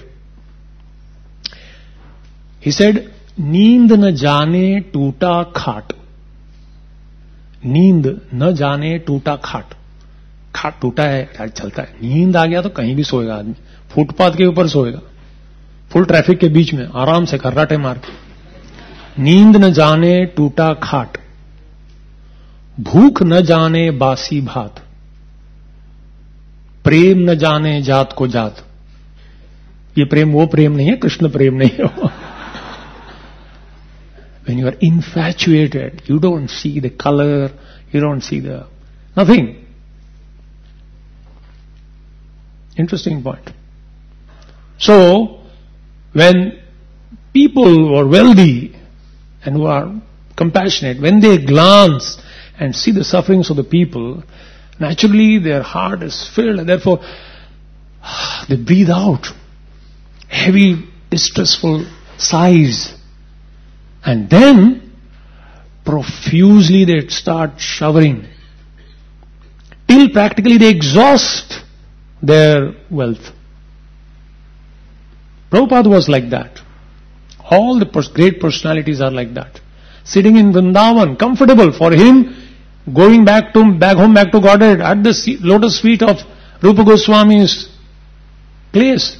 He said, नींद न जाने टूटा खाट. नींद न जाने टूटा खाट. खाट टूटा है, चलता है. नींद आ गया तो कहीं भी सोएगा आदमी. फुटपाथ के ऊपर सोएगा. फुल ट्रैफिक के बीच में आराम से खर्राटे मार के. नींद न जाने टूटा खाट. भूख न जाने बासी भात. प्रेम न जाने जात को जात. ये प्रेम वो प्रेम नहीं है, कृष्ण प्रेम नहीं है. When you are infatuated, you don't see the color, you don't see the nothing. Interesting point. So, when people who are wealthy and who are compassionate, when they glance and see the sufferings of the people, naturally their heart is filled, and therefore they breathe out heavy, distressful sighs. And then profusely they start showering till practically they exhaust their wealth. Prabhupada was like that. All the pers- great personalities are like that. Sitting in Vrindavan, comfortable for him, going back to back home, back to Godhead, at the sea, lotus feet of Rupa Goswami's place.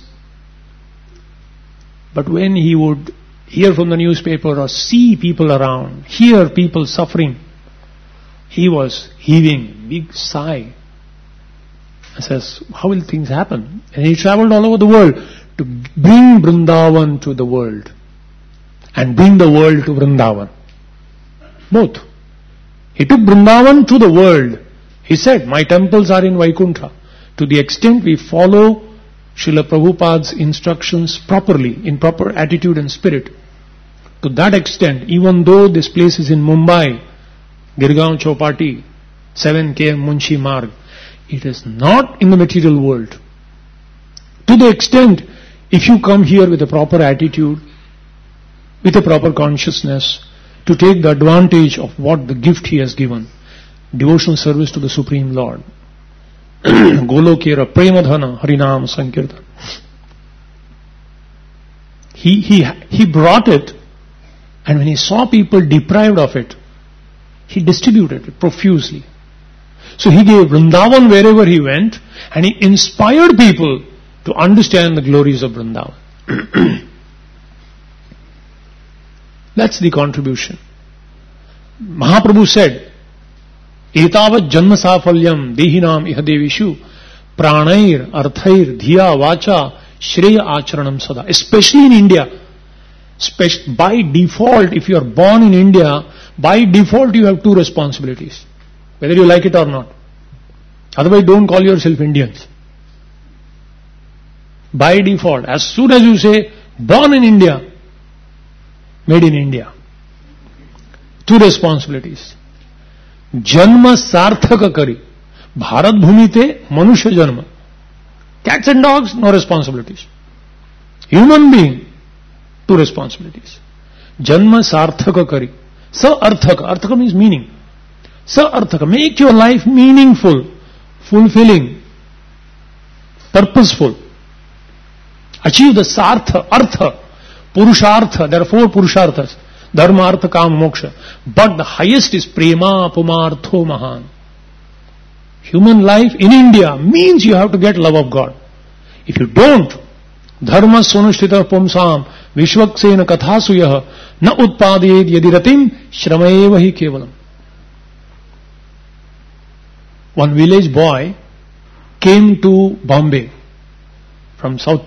But when he would hear from the newspaper or see people around, hear people suffering, he was heaving big sigh. He says, how will things happen? And he traveled all over the world to bring Vrindavan to the world and bring the world to Vrindavan. Both. He took Vrindavan to the world. He said, my temples are in Vaikuntha. To the extent we follow Srila Prabhupada's instructions properly, in proper attitude and spirit, to that extent, even though this place is in Mumbai, Girgaon Chowpatty, seven kilometers Munshi Marg, it is not in the material world. To the extent, if you come here with a proper attitude, with a proper consciousness to take the advantage of what the gift he has given. Devotional service to the Supreme Lord. Golokera Premadhana Harinam Sankirtan. He, he, he brought it, and when he saw people deprived of it, he distributed it profusely. So he gave Vrindavan wherever he went, and he inspired people to understand the glories of Vrindavan. That's the contribution. Mahaprabhu said, Etavat janma safalyam dehinam ihadevishu pranair arthair dhiya vacha shreya acharanam sada. Especially in India. By default, if you are born in India, by default you have two responsibilities. Whether you like it or not. Otherwise don't call yourself Indians. By default, as soon as you say, born in India, made in India. Two responsibilities. Janma sarthaka kari. Bharat bhumite manushya janma. Cats and dogs, no responsibilities. Human being, two responsibilities. Janma sarthaka kari. Sa arthaka. Arthaka means meaning. Sa arthaka. Make your life meaningful, fulfilling, purposeful. Achieve the sartha, artha, purushartha. There are four purusharthas. Dharma, artha, kama, moksha. But the highest is prema, pumartho, mahan. Human life in India means you have to get love of God. If you don't, dharma sonushtita pumsam vishvaksena kathasuyah na utpadeyed yadiratim shramaeva hi kevalam. One village boy came to Bombay from south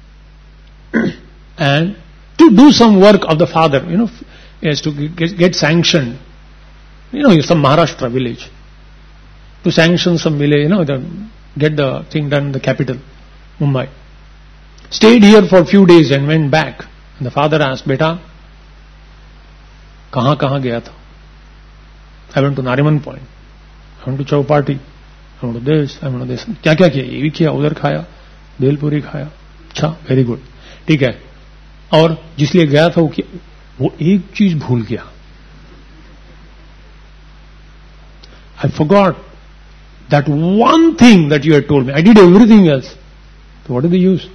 and to do some work of the father, you know, he has to get, get sanctioned. You know, some Maharashtra village. To sanction some village, you know, the, get the thing done in the capital, Mumbai. Stayed here for a few days and went back. And the father asked, Beta, kahan kahan gaya tha? I went to Nariman Point. I went to Chowpatty. I went to this, I went to this. Kya kya kiya? Ye bhi kiya, udhar khaya, Belpuri khaya. Achha, very good. ठीक है. और जिसलिए गया था वो वो एक चीज भूल गया. I forgot that one thing that you had told me. I did everything else. So what is the use?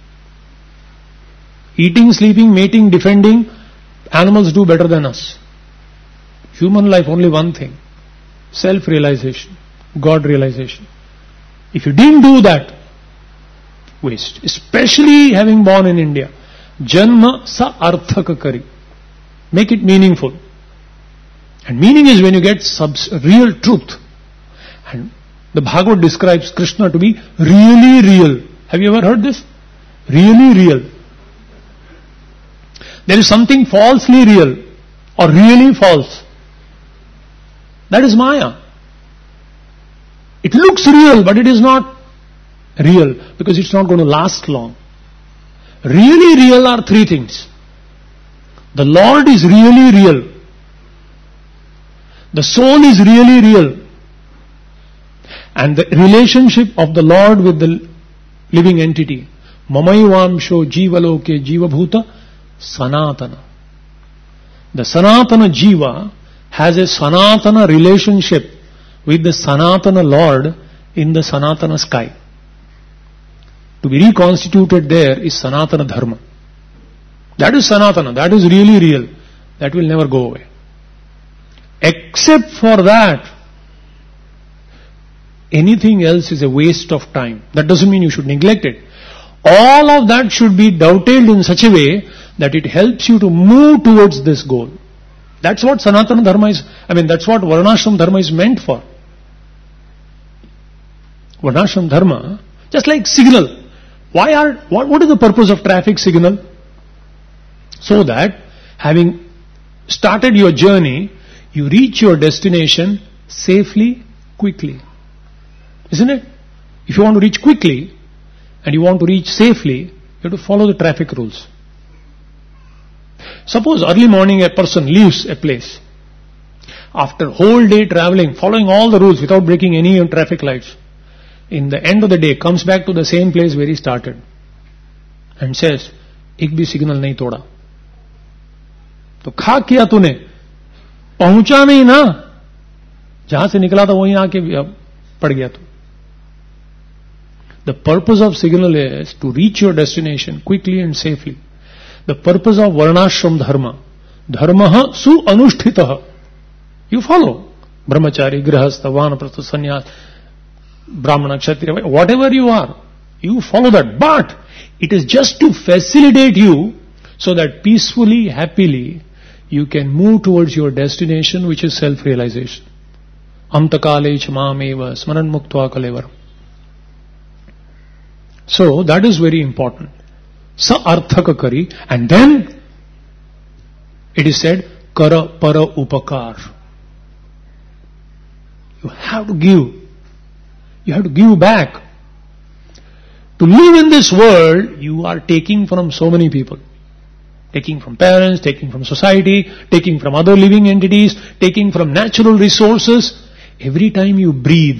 Eating, sleeping, mating, defending, animals do better than us. Human life, only one thing. Self-realization. God realization. If you didn't do that, waste. Especially having born in India. Janma sa arthaka kari. Make it meaningful. And meaning is when you get subs- real truth. And the Bhagavad describes Krishna to be really real. Have you ever heard this? Really real. There is something falsely real or really false. That is Maya. It looks real, but it is not real because it's not going to last long. Really real are three things. The Lord is really real. The soul is really real. And the relationship of the Lord with the living entity. Mamayvamsho jivaloke jivabhuta sanatana. The Sanatana Jiva has a Sanatana relationship with the Sanatana Lord in the Sanatana sky. To be reconstituted there is Sanatana Dharma. That is Sanatana. That is really real. That will never go away. Except for that, anything else is a waste of time. That doesn't mean you should neglect it. All of that should be dovetailed in such a way that it helps you to move towards this goal. That's what Sanatana Dharma is, I mean, that's what Varnashram Dharma is meant for. Varnashram Dharma, just like signal. Why are, what, what is the purpose of traffic signal? So that, having started your journey, you reach your destination safely, quickly. Isn't it? If you want to reach quickly, and you want to reach safely, you have to follow the traffic rules. Suppose early morning a person leaves a place. After whole day traveling, following all the rules without breaking any traffic lights, in the end of the day comes back to the same place where he started and says, "Ek bhi signal nahi toda." तो खा किया तूने, पहुंचा नहीं ना, जहां से निकला था वहीं आके पड़ गया तू. The purpose of signal is to reach your destination quickly and safely. The purpose of varnashram dharma, dharma su anushtitah. You follow. Brahmachari, grihastha, vanaprastha, sannyas, brahmana, kshatriya, whatever you are, you follow that. But it is just to facilitate you so that peacefully, happily, you can move towards your destination, which is self-realization. Antakale chamameva smaran muktva kalevaram. So that is very important. Sa arthaka kari, and then it is said kara para upakar. You have to give. You have to give back. To live in this world, you are taking from so many people. Taking from parents, taking from society, taking from other living entities, taking from natural resources. Every time you breathe,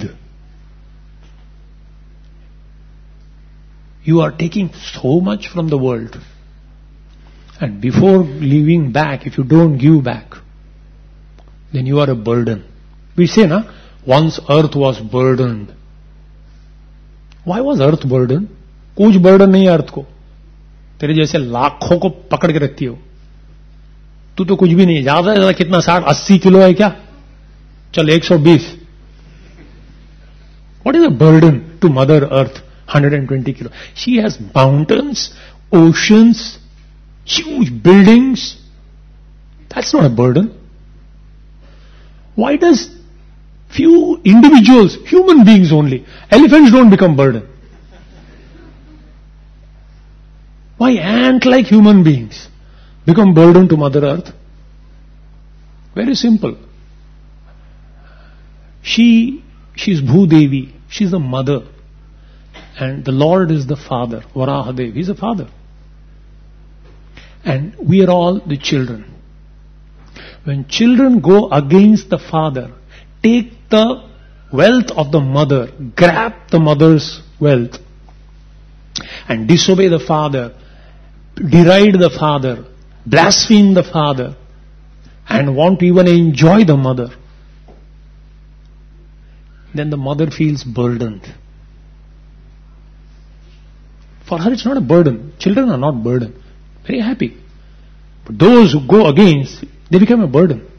you are taking so much from the world. And before leaving back, if you don't give back, then you are a burden. We say, na, once earth was burdened. Why was earth burdened? कुछ burden नहीं है earth को. तेरे जैसे लाखों को पकड़ के रखती हो. तू तो कुछ भी नहीं है. ज्यादा से ज्यादा कितना साठ अस्सी किलो है क्या? चल एक सौ बीस. What is a burden to Mother Earth? one hundred twenty kilo. She has mountains, oceans, huge buildings. That's not a burden. Why does few individuals, human beings only, elephants don't become burden? Why ant-like human beings become burden to Mother Earth? Very simple. She, she's Bhudevi. She's the mother. And the Lord is the father. Varahadev. He's a father. And we are all the children. When children go against the father, take the wealth of the mother, grab the mother's wealth, and disobey the father, deride the father, blaspheme the father, and want to even enjoy the mother, then the mother feels burdened. For her it's not a burden. Children are not burden. Very happy. But those who go against, they become a burden.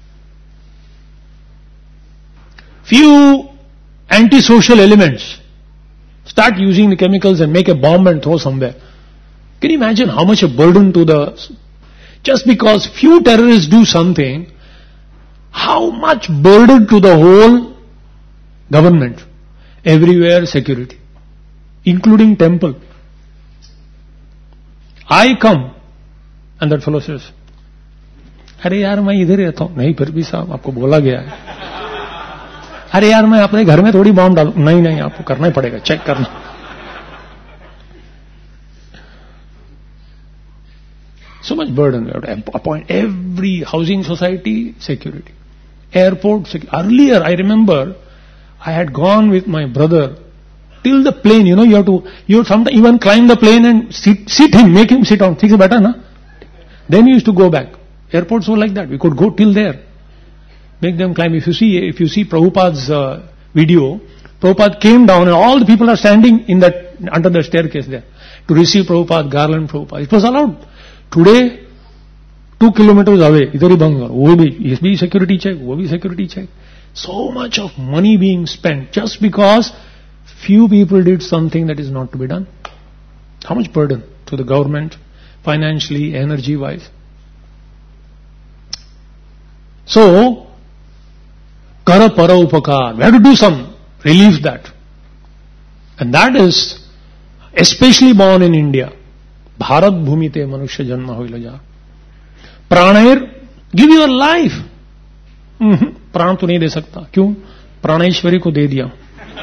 Few antisocial elements start using the chemicals and make a bomb and throw somewhere. Can you imagine how much a burden to the... Just because few terrorists do something, how much burden to the whole government? Everywhere security, including temple. I come, and that fellow says, अरे यार मैं इधर ही रहता हूं. नहीं फिर भी साहब आपको बोला गया है. अरे यार मैं अपने घर में थोड़ी बॉम्ब डालूं. नहीं नहीं आपको करना ही पड़ेगा, चेक करना. So much burden. We have to appoint every housing society security, airport security. Earlier I remember I had gone with my brother till the plane. You know, you have to, you sometimes even climb the plane and sit, sit him, make him sit down. Think better, na? Then we used to go back. Airports were like that. We could go till there, make them climb. If you see, if you see Prabhupada's uh, video, Prabhupada came down and all the people are standing in that under the staircase there to receive Prabhupada, garland Prabhupada. It was allowed. Today, two kilometers away, idhar hi bang, wo bhi, yes bhi security check, wo bhi security check. So much of money being spent just because few people did something that is not to be done. How much burden to the government, financially, energy-wise. So, kara para upakar. We have to do some relief that. And that is especially born in India. Bharat bhumite manusya janma hoila ja. Pranair, give your life. Mm-hmm. प्राण तो नहीं दे सकता. क्यों? प्राणेश्वरी को दे दिया.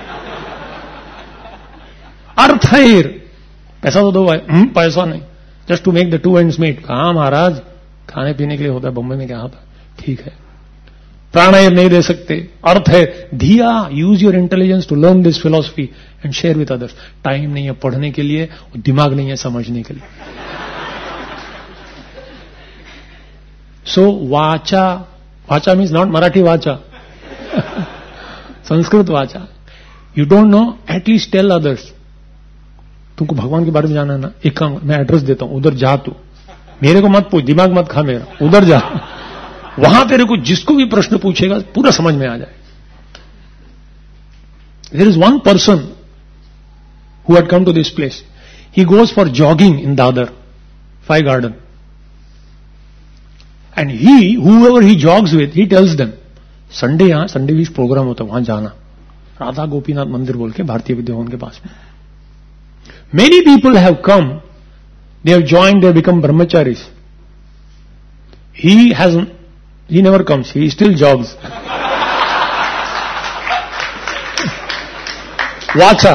अर्थैर, पैसा तो दो भाई. पैसा नहीं, just to make the two ends meet. कहा महाराज, खाने पीने के लिए होता है, बम्बई में क्या होता है. ठीक है, प्राणायाम नहीं दे सकते. अर्थ है धिया, use your intelligence to learn this philosophy and share with others. Time नहीं है पढ़ने के लिए, दिमाग नहीं है समझने के लिए. So, vacha, vacha means not Marathi vacha. Sanskrit vacha. You don't know, at least tell others. तुमको भगवान के बारे में जानना है ना, एक काम, मैं एड्रेस देता हूं, उधर जा तू, मेरे को मत पूछ, दिमाग मत खा मेरा, उधर जा, वहां तेरे को जिसको भी प्रश्न पूछेगा पूरा समझ में आ जाए. There is one person who had come to this place. He goes for jogging in Dadar, Five Garden. And he, whoever he jogs with, he tells them, Sunday यहाँ Sunday वीक प्रोग्राम होता है, वहां जाना, राधा गोपीनाथ मंदिर बोल के भारतीय विद्याभवन के पास में. Many people have come, they have joined, they have become brahmacharis. He hasn't, he never comes, he still jogs. वाचा,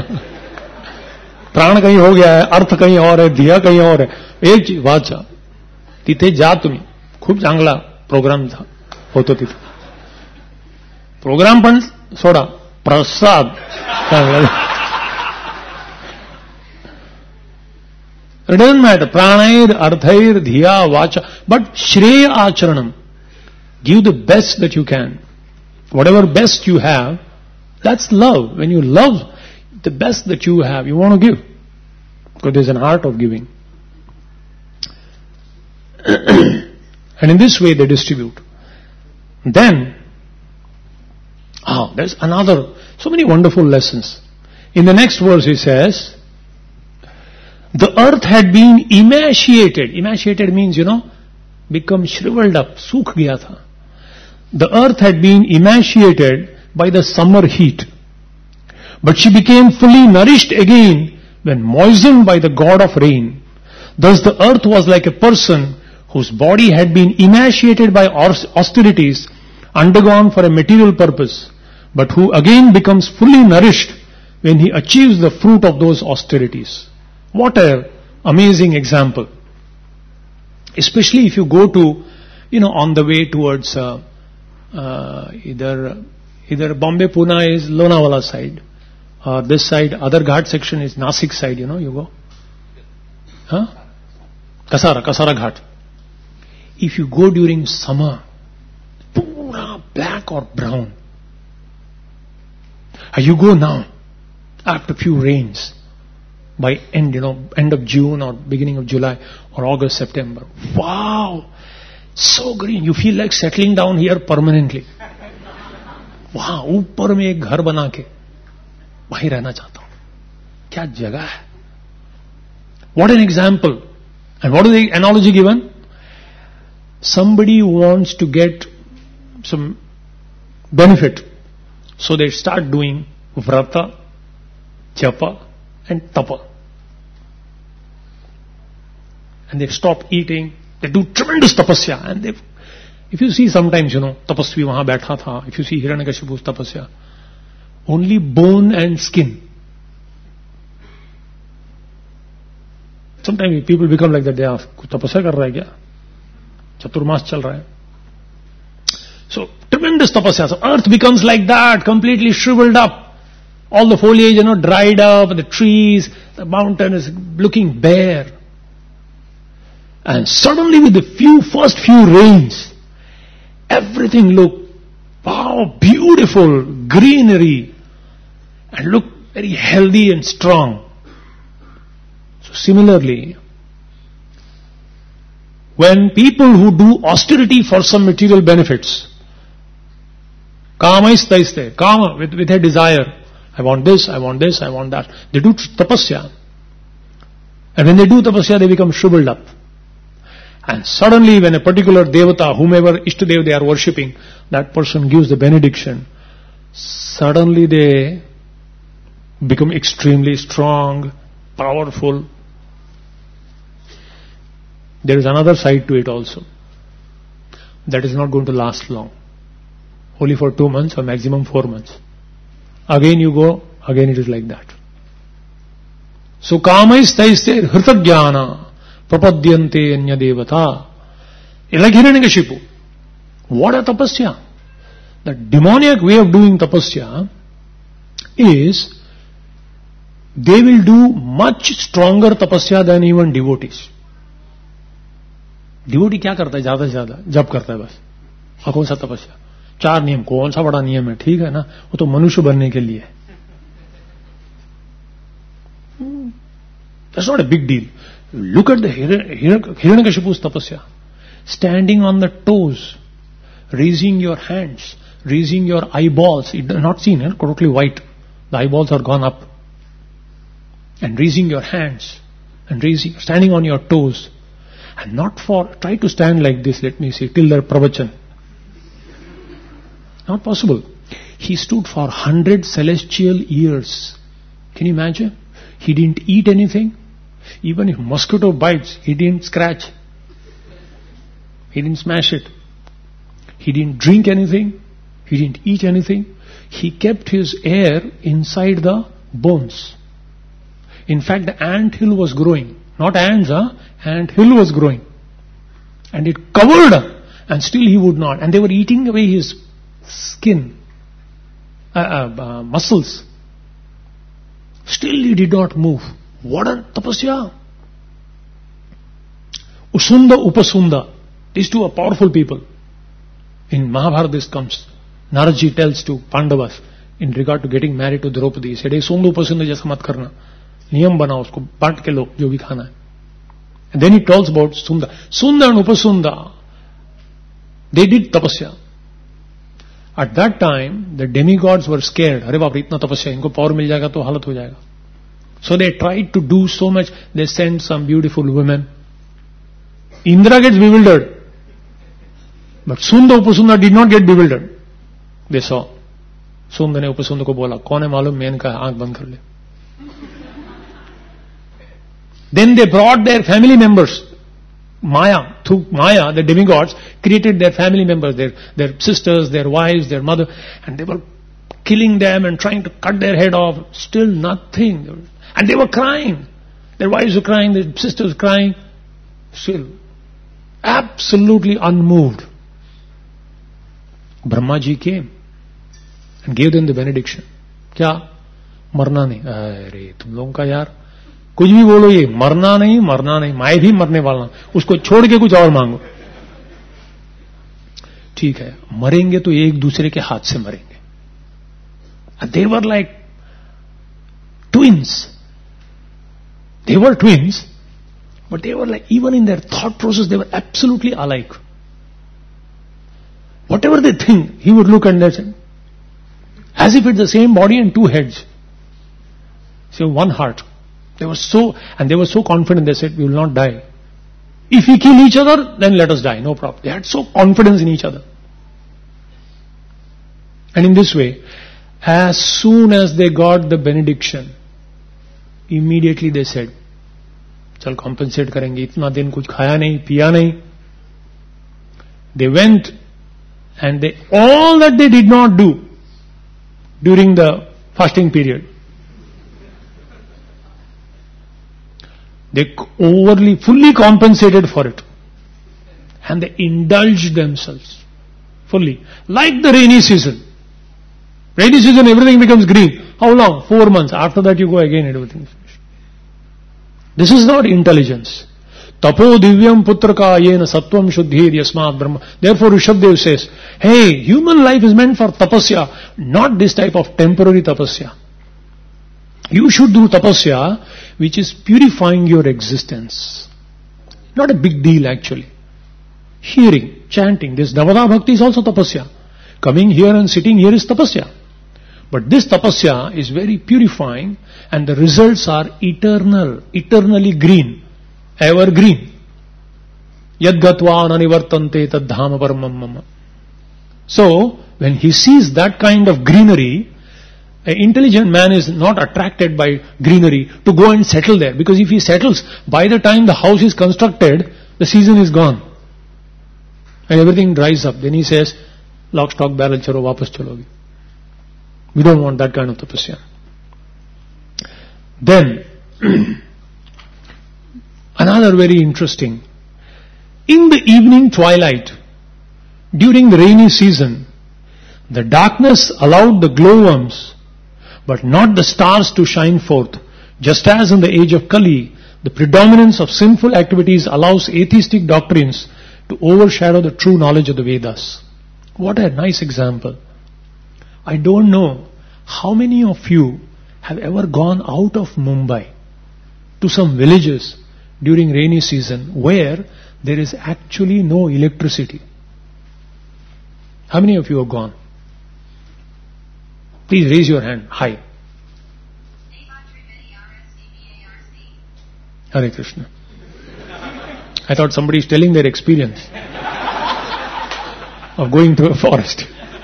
प्राण कहीं हो गया है, अर्थ कहीं और है, धिया कहीं और है, एक चीज वाचा. तिथे जा तुम्ही, खूप चांगला प्रोग्राम था, होतो तिथे. प्रोग्राम पण सोडा, प्रसाद चांगला. It doesn't matter. Pranair, arthair, dhiya, vacha. But shreya acharanam. Give the best that you can. Whatever best you have, that's love. When you love the best that you have, you want to give. Because there's an art of giving. And in this way they distribute. Then, ah, there's another, so many wonderful lessons. In the next verse he says, the earth had been emaciated. Emaciated means, you know, become shriveled up. Sukh gaya tha. The earth had been emaciated by the summer heat. But she became fully nourished again when moistened by the god of rain. Thus the earth was like a person whose body had been emaciated by austerities undergone for a material purpose, but who again becomes fully nourished when he achieves the fruit of those austerities. What an amazing example. Especially if you go to, you know, on the way towards uh, uh, either either Bombay, Pune is Lonavala side, or this side, other Ghat section is Nasik side, you know, you go. Huh? Kasara, Kasara Ghat. If you go during summer, pura black or brown. And you go now, after few rains, by end, you know, end of June or beginning of July or August, September. Wow! So green. You feel like settling down here permanently. Wow! ऊपर में एक घर बना के वहीं रहना चाहता हूं. क्या जगह है. What an example. And what is the analogy given? Somebody wants to get some benefit. So they start doing vrata, japa and tapa. And they stop eating. They do tremendous tapasya. And they, if you see sometimes, you know, tapasvi wahan baitha tha. If you see Hiranyakashipu's tapasya, only bone and skin. Sometimes people become like that. They ask, kuch tapasya kar raha hai kya? Chaturmas chal raha hai. So, tremendous tapasya. So, earth becomes like that, completely shriveled up. All the foliage, you know, dried up, the trees, the mountain is looking bare. And suddenly with the few, first few rains, everything looked, wow, beautiful, greenery, and looked very healthy and strong. So similarly, when people who do austerity for some material benefits, kamais taiste, kama, with, with a desire, I want this, I want this, I want that. They do tapasya. And when they do tapasya, they become shriveled up. And suddenly when a particular devata, whomever Ishtadev they are worshipping, that person gives the benediction, suddenly they become extremely strong, powerful. There is another side to it also. That is not going to last long. Only for two months or maximum four months. Again you go, again it is like that. So kamais taiste hritagyana prapadyante anya devata. Like Hiranyakashipu. What a tapasya. The demoniac way of doing tapasya is they will do much stronger tapasya than even devotees. Devotee क्या करता है ज्यादा से ज्यादा? जप करता है बस। और कौन सा तपस्या? चार नियम, कौन सा बड़ा नियम है? ठीक है ना, वो तो मनुष्य बनने के लिए है। That's not a big deal. Look at the Hiranyakashipu's tapasya. Standing on the toes, raising your hands, raising your eyeballs. It is not seen, eh? Totally white. The eyeballs are gone up. And raising your hands, and raising, standing on your toes. And not for, try to stand like this, let me see, till the pravachan. Not possible. He stood for hundred celestial years. Can you imagine? He didn't eat anything. Even if mosquito bites, he didn't scratch. He didn't smash it. He didn't drink anything. He didn't eat anything. He kept his air inside the bones. In fact, the ant hill was growing. Not ants, huh? Ant hill was growing. And it covered up. And still he would not. And they were eating away his skin, uh, uh, uh, muscles. Still he did not move. What a tapasya! Usunda Upasunda. These two are powerful people. In Mahabharata this comes. Naradji tells to Pandavas in regard to getting married to Draupadi. He said, hey, Sunda Upasunda jaisa mat karna. Niyam banao usko, baant ke lo, jo bhi khana hai. And then he tells about Sunda. Sunda and Upasunda, they did tapasya. At that time, the demigods were scared. Arey baap re, itna tapasya, inko power mil jayega to halat ho jayega. So they tried to do so much. They sent some beautiful women. Indra gets bewildered. But Sunda Upasunda did not get bewildered. They saw. Sunda ne Upasunda ko bola, kaun hai malum, main ka aankh band kar le. Then they brought their family members. Maya, through Maya, the demigods, created their family members, their, their sisters, their wives, their mother, and they were killing them and trying to cut their head off. Still nothing. And they were crying. Their wives were crying, their sisters were crying. Still, absolutely unmoved. Brahmaji came and gave them the benediction. Kya? Marna nahi. Arey, tum logon ka yaar. कुछ भी बोलो, ये मरना नहीं, मरना नहीं, मैं भी मरने वाला हूं, उसको छोड़ के कुछ और मांगो. ठीक है, मरेंगे तो एक दूसरे के हाथ से मरेंगे. They were like twins. They were twins, but they were like, even in their thought process, they were absolutely alike. Whatever they think, he would look and say, as if it's the same body and two heads. So one heart. They were so, and they were so confident, they said, we will not die. If we kill each other, then let us die, no problem. They had so confidence in each other. And in this way, as soon as they got the benediction, immediately they said, chal compensate karenge, itna din kuch khaya nahi, piya nahi. They went, and they, all that they did not do during the fasting period, they overly, fully compensated for it. And they indulged themselves fully. Like the rainy season. Rainy season, everything becomes green. How long? Four months. After that you go again and everything is finished. This is not intelligence. Tapo divyam putraka yena sattvam shuddhir yasmat brahma. Therefore Rishabdev says, hey, human life is meant for tapasya, not this type of temporary tapasya. You should do tapasya which is purifying your existence. Not a big deal actually. Hearing, chanting, this Navada Bhakti is also tapasya. Coming here and sitting here is tapasya. But this tapasya is very purifying and the results are eternal, eternally green, evergreen. Yad gatva nanivartante tad dhama paramam mama. So, when he sees that kind of greenery, an intelligent man is not attracted by greenery to go and settle there. Because if he settles, by the time the house is constructed, the season is gone. And everything dries up. Then he says, lock, stock, barrel, chalo, wapas chalogi. We don't want that kind of tapasya. Then, another very interesting. In the evening twilight, during the rainy season, the darkness allowed the glowworms, but not the stars to shine forth. Just as in the age of Kali, the predominance of sinful activities allows atheistic doctrines to overshadow the true knowledge of the Vedas. What a nice example. I don't know how many of you have ever gone out of Mumbai to some villages during rainy season where there is actually no electricity. How many of you have gone? Please raise your hand. Hi. Hare Krishna. I thought somebody is telling their experience of going to a forest.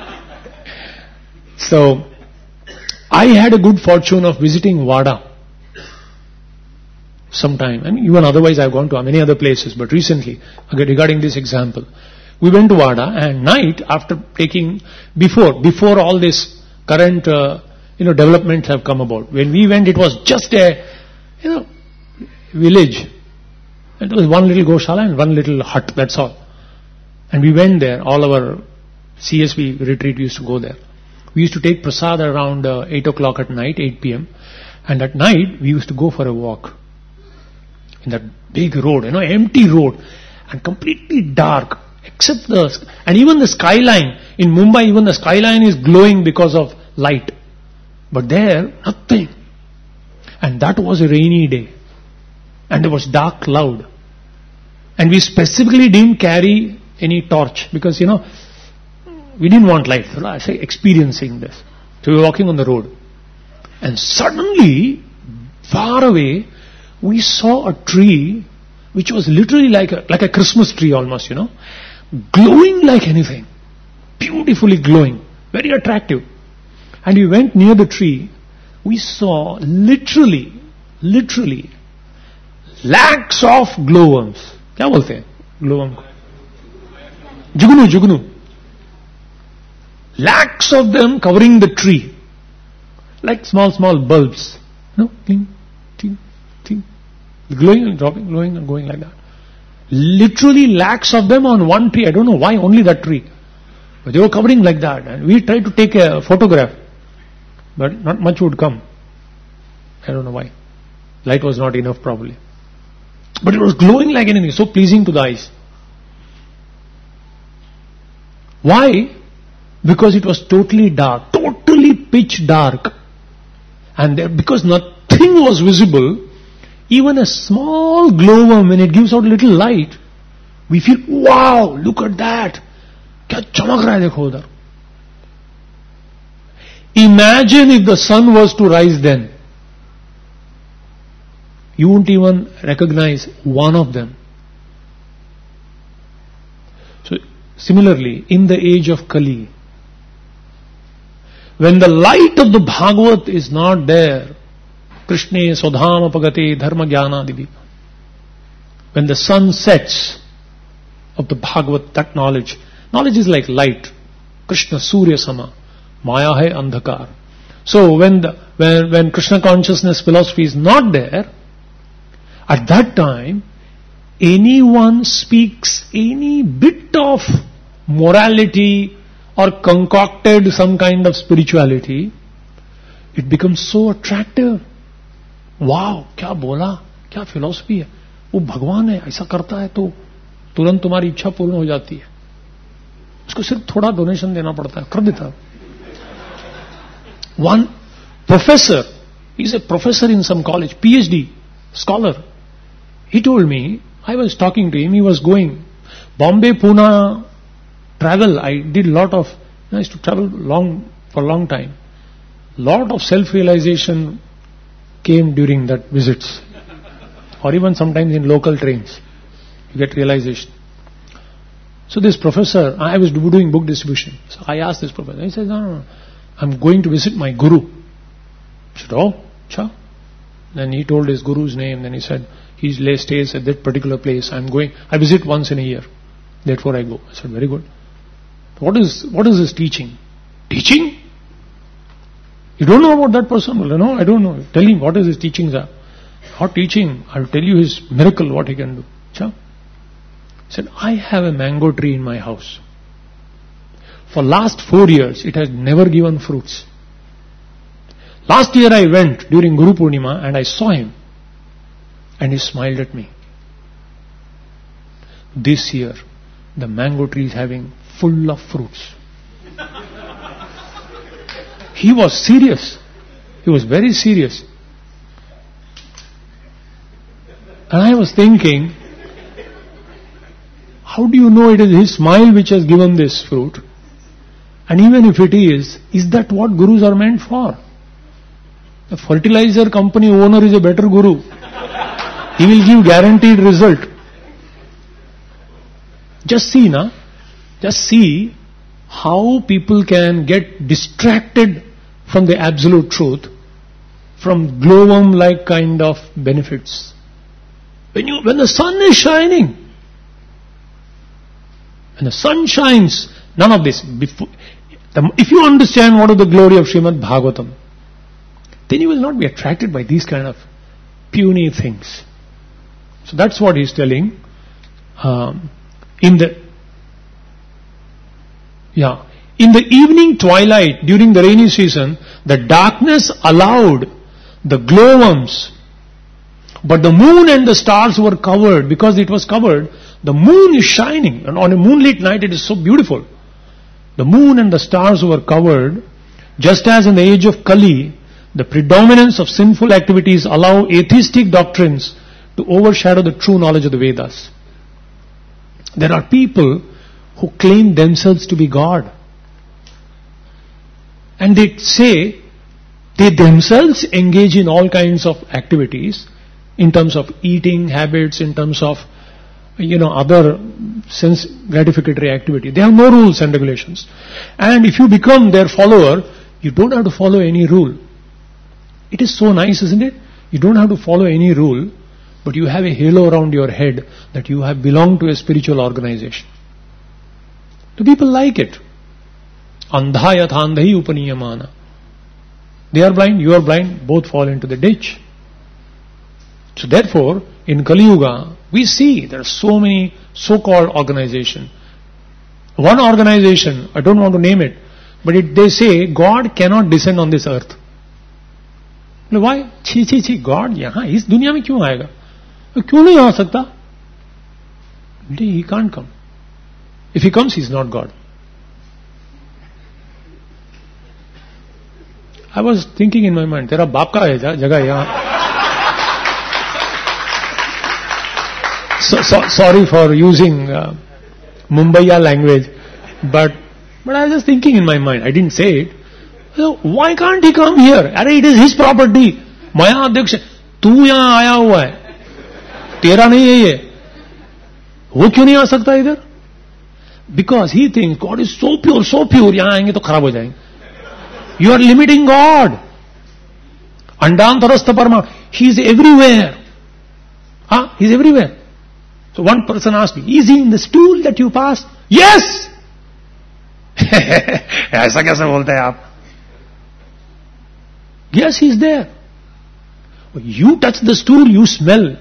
So, I had a good fortune of visiting Vada sometime. I mean, even otherwise I've gone to many other places, but recently, regarding this example, we went to Vada, and night after taking, before, before all this current, uh, you know, developments have come about. When we went, it was just a, you know, village. It was one little Goshala and one little hut, that's all. And we went there, all our C S B retreat used to go there. We used to take prasad around uh, eight o'clock at night, eight p.m. And at night, we used to go for a walk in that big road, you know, empty road, and completely dark, except the, and even the skyline, in Mumbai, even the skyline is glowing because of light. But there, nothing. And that was a rainy day. And there was dark cloud. And we specifically didn't carry any torch, because, you know, we didn't want light. I say experiencing this. So we were walking on the road. And suddenly, far away, we saw a tree which was literally like a, like a Christmas tree almost, you know, glowing like anything. Beautifully glowing. Very attractive. And we went near the tree. We saw literally, literally, lakhs of glowworms. क्या बोलते हैं glowworm? Jugnu, jugnu. Lakhs of them covering the tree. Like small, small bulbs. No? Ting, ting, ting. Glowing and dropping, glowing and going like that. Literally lakhs of them on one tree. I don't know why only that tree. But they were covering like that. And we tried to take a photograph. But not much would come. I don't know why. Light was not enough probably. But it was glowing like anything. So pleasing to the eyes. Why? Because it was totally dark. Totally pitch dark. And there, because nothing was visible, even a small glowworm, when it gives out a little light, we feel, wow, look at that. Kya chamak raha hai dekho udhar. Imagine if the sun was to rise then. You won't even recognize one of them. So, similarly, in the age of Kali, when the light of the Bhagavat is not there, Krishna Swadhama Pagate Dharma Jnana Divi, when the sun sets of the Bhagavat, that knowledge, knowledge is like light, Krishna Surya Sama, Maya hai Andhakar. So when the when, when Krishna consciousness philosophy is not there, at that time, anyone speaks any bit of morality or concocted some kind of spirituality, it becomes so attractive. Wow, क्या बोला, क्या philosophy है, वो भगवान है, ऐसा करता है तो तुरंत तुम्हारी इच्छा पूर्ण हो जाती है. उसको सिर्फ थोड़ा डोनेशन देना पड़ता है, कर देता. One professor, he's a professor in some college, PhD scholar. He told me, I was talking to him, he was going Bombay, Pune travel. I did a lot of, I used to travel long for a long time. Lot of self-realization came during that visits, or even sometimes in local trains. You get realization. So this professor, I was doing book distribution. So I asked this professor. He said, no, no, no, I'm going to visit my guru. I said, oh, cha. Then he told his guru's name. Then he said, he stays at that particular place. I'm going, I visit once in a year. Therefore I go. I said, very good. What is, what is his teaching? Teaching? You don't know about that person? Well, no, I don't know. Tell him what is his teachings are. Not teaching. I'll tell you his miracle, what he can do. Cha. He said, I have a mango tree in my house. For last four years, it has never given fruits. Last year I went during Guru Purnima and I saw him. And he smiled at me. This year, the mango tree is having full of fruits. He was serious. He was very serious. And I was thinking, how do you know it is his smile which has given this fruit? And even if it is, is that what gurus are meant for? The fertilizer company owner is a better guru. He will give guaranteed result. Just see, na? Just see how people can get distracted from the absolute truth, from glowworm-like kind of benefits. When you, when the sun is shining, when the sun shines, none of this. Before, if you understand what is the glory of Srimad Bhagavatam, then you will not be attracted by these kind of puny things. So that's what he's telling. Um, in the yeah, in the evening twilight during the rainy season, the darkness allowed the glowworms, but the moon and the stars were covered. Because it was covered, the moon is shining, and on a moonlit night it is so beautiful. The moon and the stars were covered, just as in the age of Kali, the predominance of sinful activities allow atheistic doctrines to overshadow the true knowledge of the Vedas. There are people who claim themselves to be God. And they say they themselves engage in all kinds of activities in terms of eating habits, in terms of, you know, other sense gratificatory activity. They have no rules and regulations. And if you become their follower, you don't have to follow any rule. It is so nice, isn't it? You don't have to follow any rule, but you have a halo around your head that you have belonged to a spiritual organization. The people like it. Andha yathandhi upaniyamana. They are blind, you are blind, both fall into the ditch. So therefore, in Kali Yuga, we see there are so many so-called organizations. One organization, I don't want to name it, but it, they say God cannot descend on this earth. Why? Chi chi chi, God yahan, is dunya mein kyun aayega? Kyun nahi aa sakta? He can't come. If he comes, he's not God. I was thinking in my mind, tera baap ka hai jagah yahan. So, so, sorry for using uh, Mumbaiya language, but but I was just thinking in my mind. I didn't say it. So why can't he come here? Arey, it is his property. Maya Adhyaksh, tu yahan aaya hua hai. Tera nahi hai ye. Wo kyun nahi aa sakta idhar? Because he thinks God is so pure, so pure. Yahan aayenge to kharab ho jayenge. You are limiting God. Andantarastha Parama. He is everywhere. Huh? He is everywhere. So one person asked me, is he in the stool that you passed? Yes! ऐसा कैसे बोलते हैं आप? Yes, he is there. You touch the stool, you smell.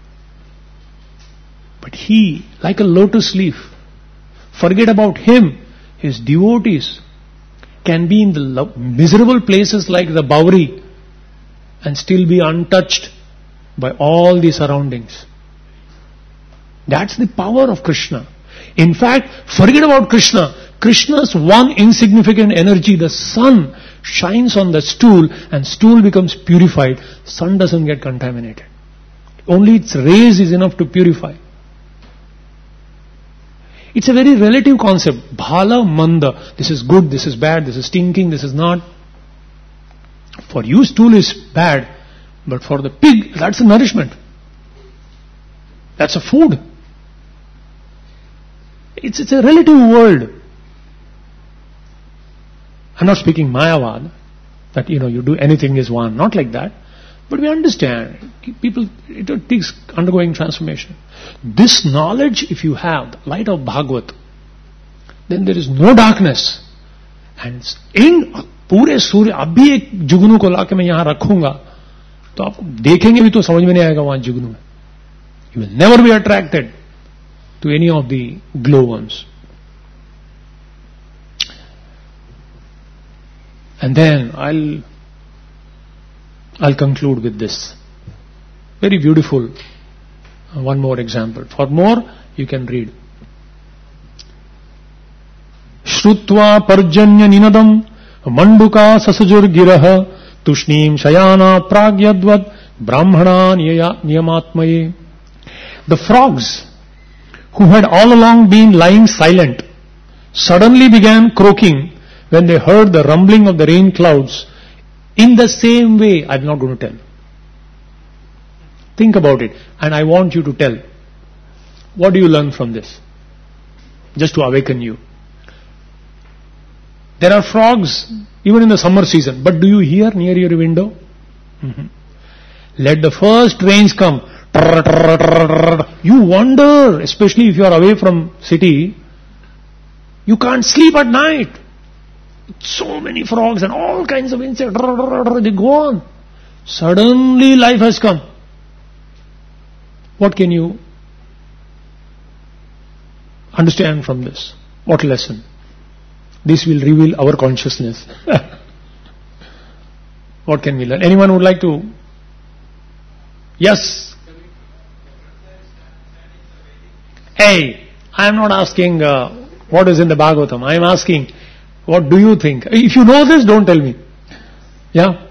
But he, like a lotus leaf, forget about him. His devotees can be in the lo- miserable places like the Bauri and still be untouched by all the surroundings. That's the power of Krishna. In fact, forget about Krishna. Krishna's one insignificant energy, the sun, shines on the stool and stool becomes purified. Sun doesn't get contaminated. Only its rays is enough to purify. It's a very relative concept. Bhala manda. This is good, this is bad, this is stinking, this is not. For you, stool is bad, but for the pig, that's a nourishment. That's a food. It's, it's a relative world. I'm not speaking Mayavad, that, you know, you do anything is one. Not like that. But we understand. People, it takes undergoing transformation. This knowledge, if you have, the light of Bhagavat, then there is no darkness. And in पूरे सूर्य, अब भी एक जुगनू को लाके मैं यहां रखूंगा, तो आप देखेंगे भी तो समझ में नहीं आएगा वहां जुगनू में. You will never be attracted to any of the glowworms. And then I'll I'll conclude with this. Very beautiful. Uh, one more example. For more, you can read. Shrutva parjanya ninadam manduka sasajurgirah tushneem shayana pragyadvad brahmana niyamatmaye. The frogs, who had all along been lying silent, suddenly began croaking when they heard the rumbling of the rain clouds in the same way. I'm not going to tell. Think about it, and I want you to tell. What do you learn from this? Just to awaken you. There are frogs even in the summer season, but do you hear near your window? Mm-hmm. Let the first rains come. You wonder, especially if you are away from city, you can't sleep at night. So many frogs and all kinds of insects, they go on. Suddenly life has come. What can you understand from this? What lesson? This will reveal our consciousness. What can we learn? Anyone would like to? Yes? Hey, I am not asking uh, what is in the Bhagavatam. I am asking, what do you think? If you know this, don't tell me. Yeah?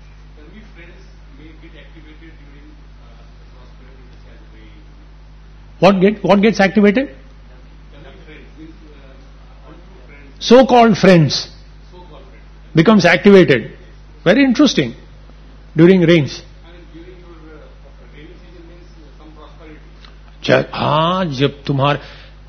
What get what gets activated? So-called friends becomes activated. Very interesting. During rains. Ah, jab tumhar.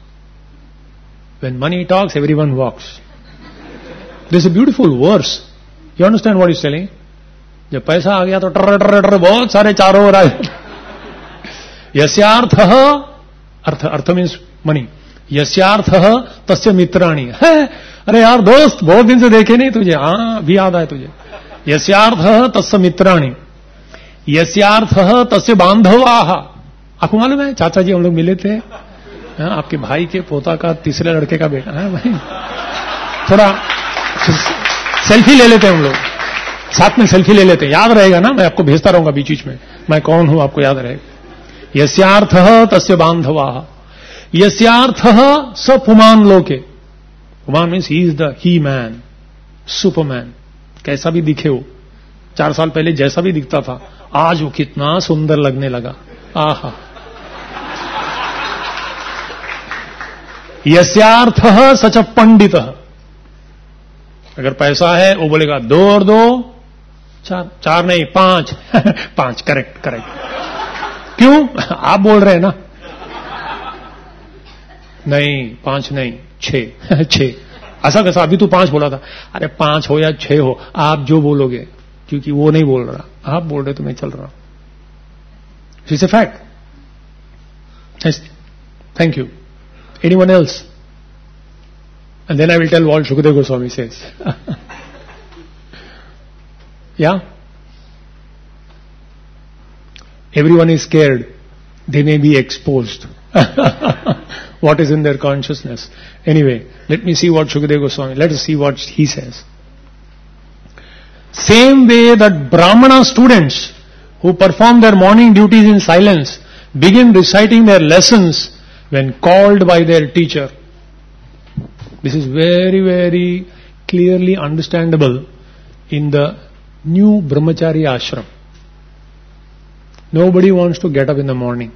When money talks, everyone walks. This is a beautiful verse. You understand what he's telling? जब पैसा आ गया तो टर टर टर बहुत सारे चारों ओर आए. यस्यार्थः अर्थ अर्थ मीन्स मनी. यस्यार्थः तस्य मित्राणि. अरे यार दोस्त बहुत दिन से देखे नहीं तुझे. हाँ भी याद आए तुझे. यस्यार्थः तस्य मित्राणि. यस्यार्थः तस्य बांधवाः. आपको मालूम है चाचा जी हम लोग मिले थे. हाँ, आपके भाई के पोता का तीसरे लड़के का बेटा है भाई. थोड़ा सेल्फी ले लेते हैं हम लोग. साथ में सेल्फी ले लेते हैं. याद रहेगा ना. मैं आपको भेजता रहूंगा बीच बीच में मैं कौन हूं. आपको याद रहेगा. यस्यार्थः तस्य बांधवाः. यस्यार्थः स पुमान लोके. पुमान means he is the he man. Superman. कैसा भी दिखे वो. चार साल पहले जैसा भी दिखता था आज वो कितना सुंदर लगने लगा. आहा. यस्यार्थः सच पंडितः. अगर पैसा है वो बोलेगा दो और दो चार. चार नहीं पांच. पांच करेक्ट करेक्ट. क्यों आप बोल रहे हैं ना. नहीं पांच नहीं छह. छह. ऐसा कैसा. अभी तू पांच बोला था. अरे पांच हो या छह हो आप जो बोलोगे क्योंकि वो नहीं बोल रहा. आप बोल रहे तो मैं चल रहा हूं. It's a fact. Thank you. Anyone else? And then I will tell what Shukadeva Goswami says. Yeah? Everyone is scared. They may be exposed. What is in their consciousness. Anyway, let me see what Shukadeva Goswami, let us see what he says. Same way that Brahmana students who perform their morning duties in silence begin reciting their lessons when called by their teacher. This is very, very clearly understandable in the new Brahmachari ashram. Nobody wants to get up in the morning.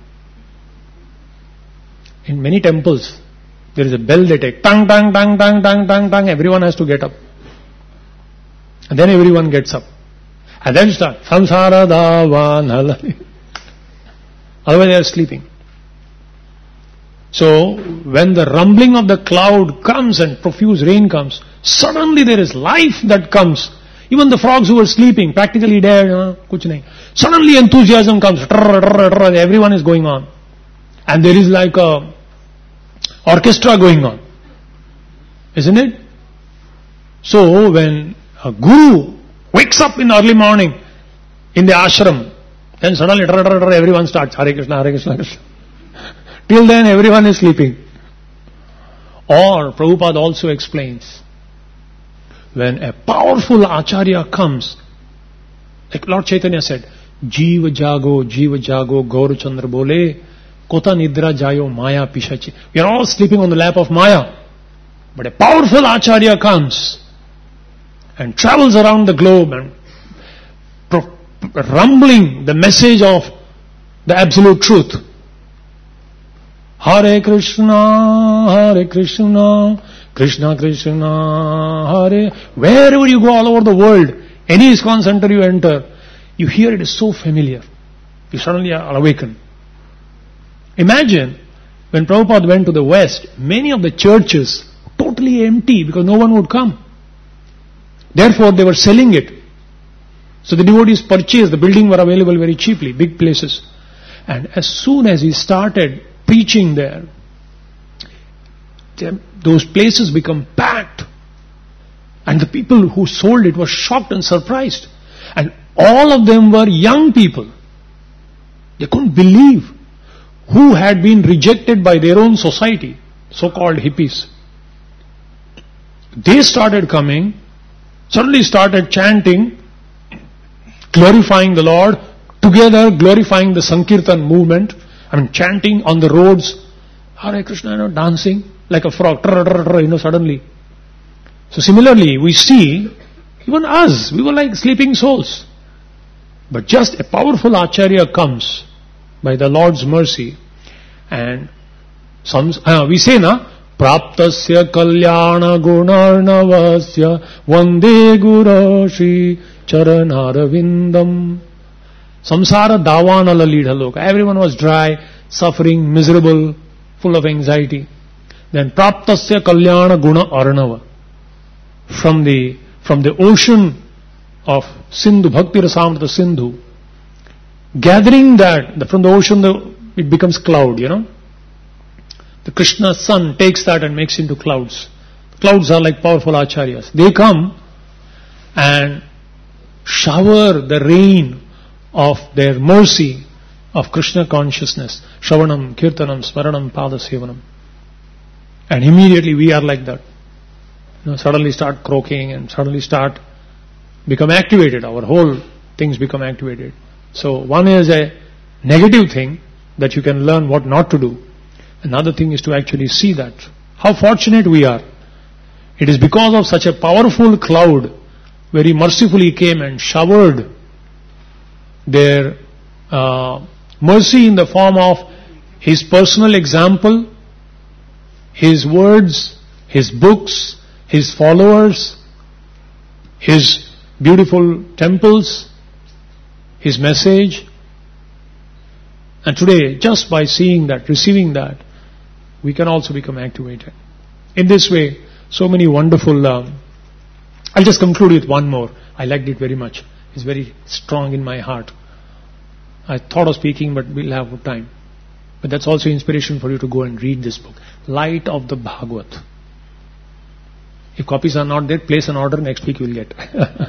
In many temples, there is a bell they take. Tang, tang, tang, tang, tang, tang, tang. Everyone has to get up. And then everyone gets up. And then start. Samsara davanalali. Otherwise they are sleeping. So, when the rumbling of the cloud comes and profuse rain comes, suddenly there is life that comes. Even the frogs who were sleeping, practically dead, huh? Kuch nahi. Suddenly enthusiasm comes. Trrr, trrr, trrr, everyone is going on. And there is like a orchestra going on. Isn't it? So, when a guru wakes up in the early morning in the ashram, then suddenly trrr, trrr, trrr, everyone starts Hare Krishna, Hare Krishna, Krishna. Till then everyone is sleeping. Or Prabhupada also explains, when a powerful acharya comes, like Lord Chaitanya said, Jeeva jago, Jeeva jago, Gaur Chandra bole, Kota nidra jayo, Maya pishachi. We are all sleeping on the lap of Maya. But a powerful Acharya comes and travels around the globe and pro- rumbling the message of the absolute truth. Hare Krishna, Hare Krishna, Krishna Krishna, Hare. Wherever you go all over the world, any ISKCON center you enter, you hear it is so familiar. You suddenly are awakened. Imagine when Prabhupada went to the West, many of the churches totally empty because no one would come. Therefore they were selling it. So the devotees purchased, the building were available very cheaply, big places. And as soon as he started preaching there, those places become packed. And the people who sold it were shocked and surprised. And all of them were young people. They couldn't believe who had been rejected by their own society, so-called hippies. They started coming, suddenly started chanting, glorifying the Lord, together glorifying the Sankirtan movement. I mean, chanting on the roads, Hare Krishna, you know, dancing like a frog, you know, suddenly. So similarly, we see, even us, we were like sleeping souls. But just a powerful Acharya comes by the Lord's mercy, and some, uh, we say na, Praptasya kalyana gunarnavasya vande guru shri charanaravindam. Samsara davanala leedhaloka. Everyone was dry, suffering, miserable, full of anxiety. Then Praptasya kalyana guna arnava. From the, from the ocean of Sindhu, Bhakti Rasamrita Sindhu, gathering that, the, from the ocean the, it becomes cloud, you know. The Krishna sun takes that and makes into clouds. Clouds are like powerful acharyas. They come and shower the rain of their mercy of Krishna consciousness. Shravanam, Kirtanam, Smaranam, Padasevanam. And immediately we are like that. You know, suddenly start croaking and suddenly start become activated. Our whole things become activated. So one is a negative thing that you can learn what not to do. Another thing is to actually see that. How fortunate we are. It is because of such a powerful cloud very mercifully came and showered their uh, mercy in the form of His personal example, His words, His books, His followers, His beautiful temples, His message. And today, just by seeing that, receiving that, we can also become activated. In this way, so many wonderful... Um, I'll just conclude with one more. I liked it very much. It's very strong in my heart. I thought of speaking, but we'll have time. But that's also inspiration for you to go and read this book. Light of the Bhagavad. If copies are not there, place an order, next week you'll get.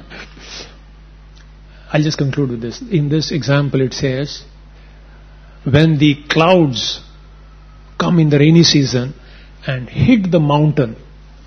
I'll just conclude with this. In this example it says, when the clouds come in the rainy season and hit the mountain,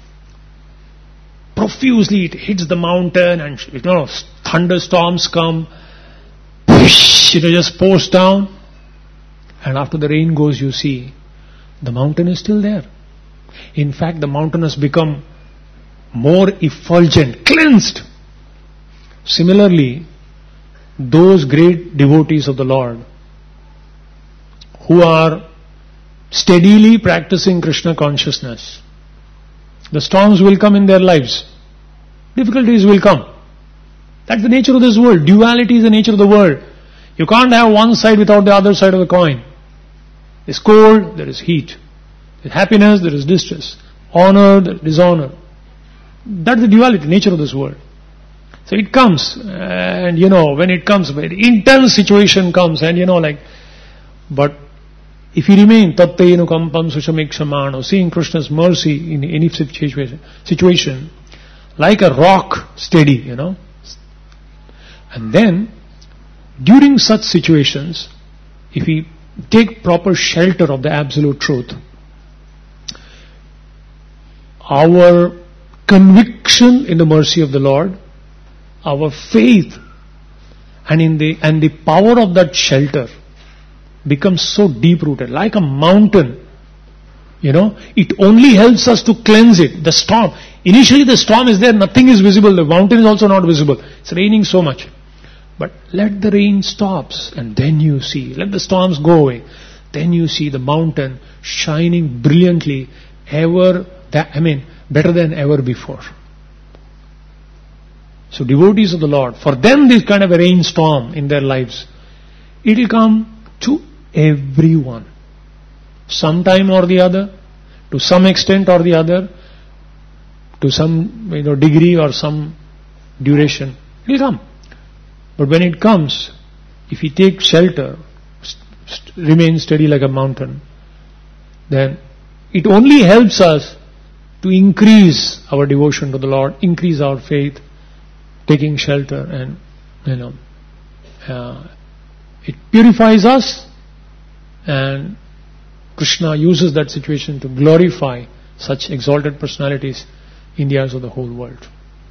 profusely it hits the mountain and, you know, thunderstorms come, it just pours down, and after the rain goes, you see, the mountain is still there. In fact, the mountain has become more effulgent, cleansed. Similarly, those great devotees of the Lord who are steadily practicing Krishna consciousness, the storms will come in their lives. Difficulties will come. That's the nature of this world. Duality is the nature of the world. You can't have one side without the other side of the coin. There's cold, there is heat. There's happiness, there is distress. Honor, there is dishonor. That's the duality, nature of this world. So it comes, and you know, when it comes, very intense situation comes, and you know, like, but if you remain tattayenu kampam sushamekshamano, seeing Krishna's mercy in any situation, situation, like a rock steady, you know. And then, during such situations, if we take proper shelter of the absolute truth, our conviction in the mercy of the Lord, our faith, and in the and the power of that shelter becomes so deep-rooted, like a mountain You know, it only helps us to cleanse it. The storm, initially the storm is there, nothing is visible, the mountain is also not visible. It's raining so much. But let the rain stops and then you see, let the storms go away. Then you see the mountain shining brilliantly, ever, that, I mean, better than ever before. So devotees of the Lord, for them this kind of a rainstorm in their lives, it will come to everyone. Sometime or the other, to some extent or the other, to some you know degree or some duration, it will come. But when it comes, if we take shelter, st- remain steady like a mountain, then it only helps us to increase our devotion to the Lord, increase our faith, taking shelter, and you know, uh, it purifies us, and Krishna uses that situation to glorify such exalted personalities in the eyes of the whole world.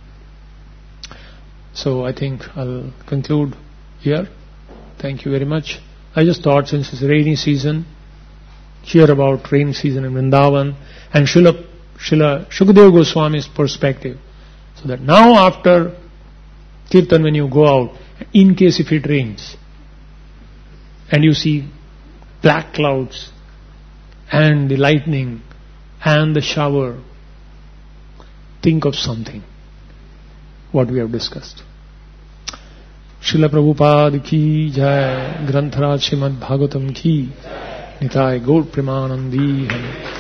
So I think I'll conclude here. Thank you very much. I just thought since it's rainy season, hear about rainy season in Vrindavan and Srila, Srila Shukadeva Goswami's perspective. So that now after Kirtan, when you go out, in case if it rains and you see black clouds and the lightning and the shower, think of something what we have discussed. Srila Prabhupada ki jai, Granthara Srimad Bhagavatam ki, Nitai Gaur Premanandi Hari.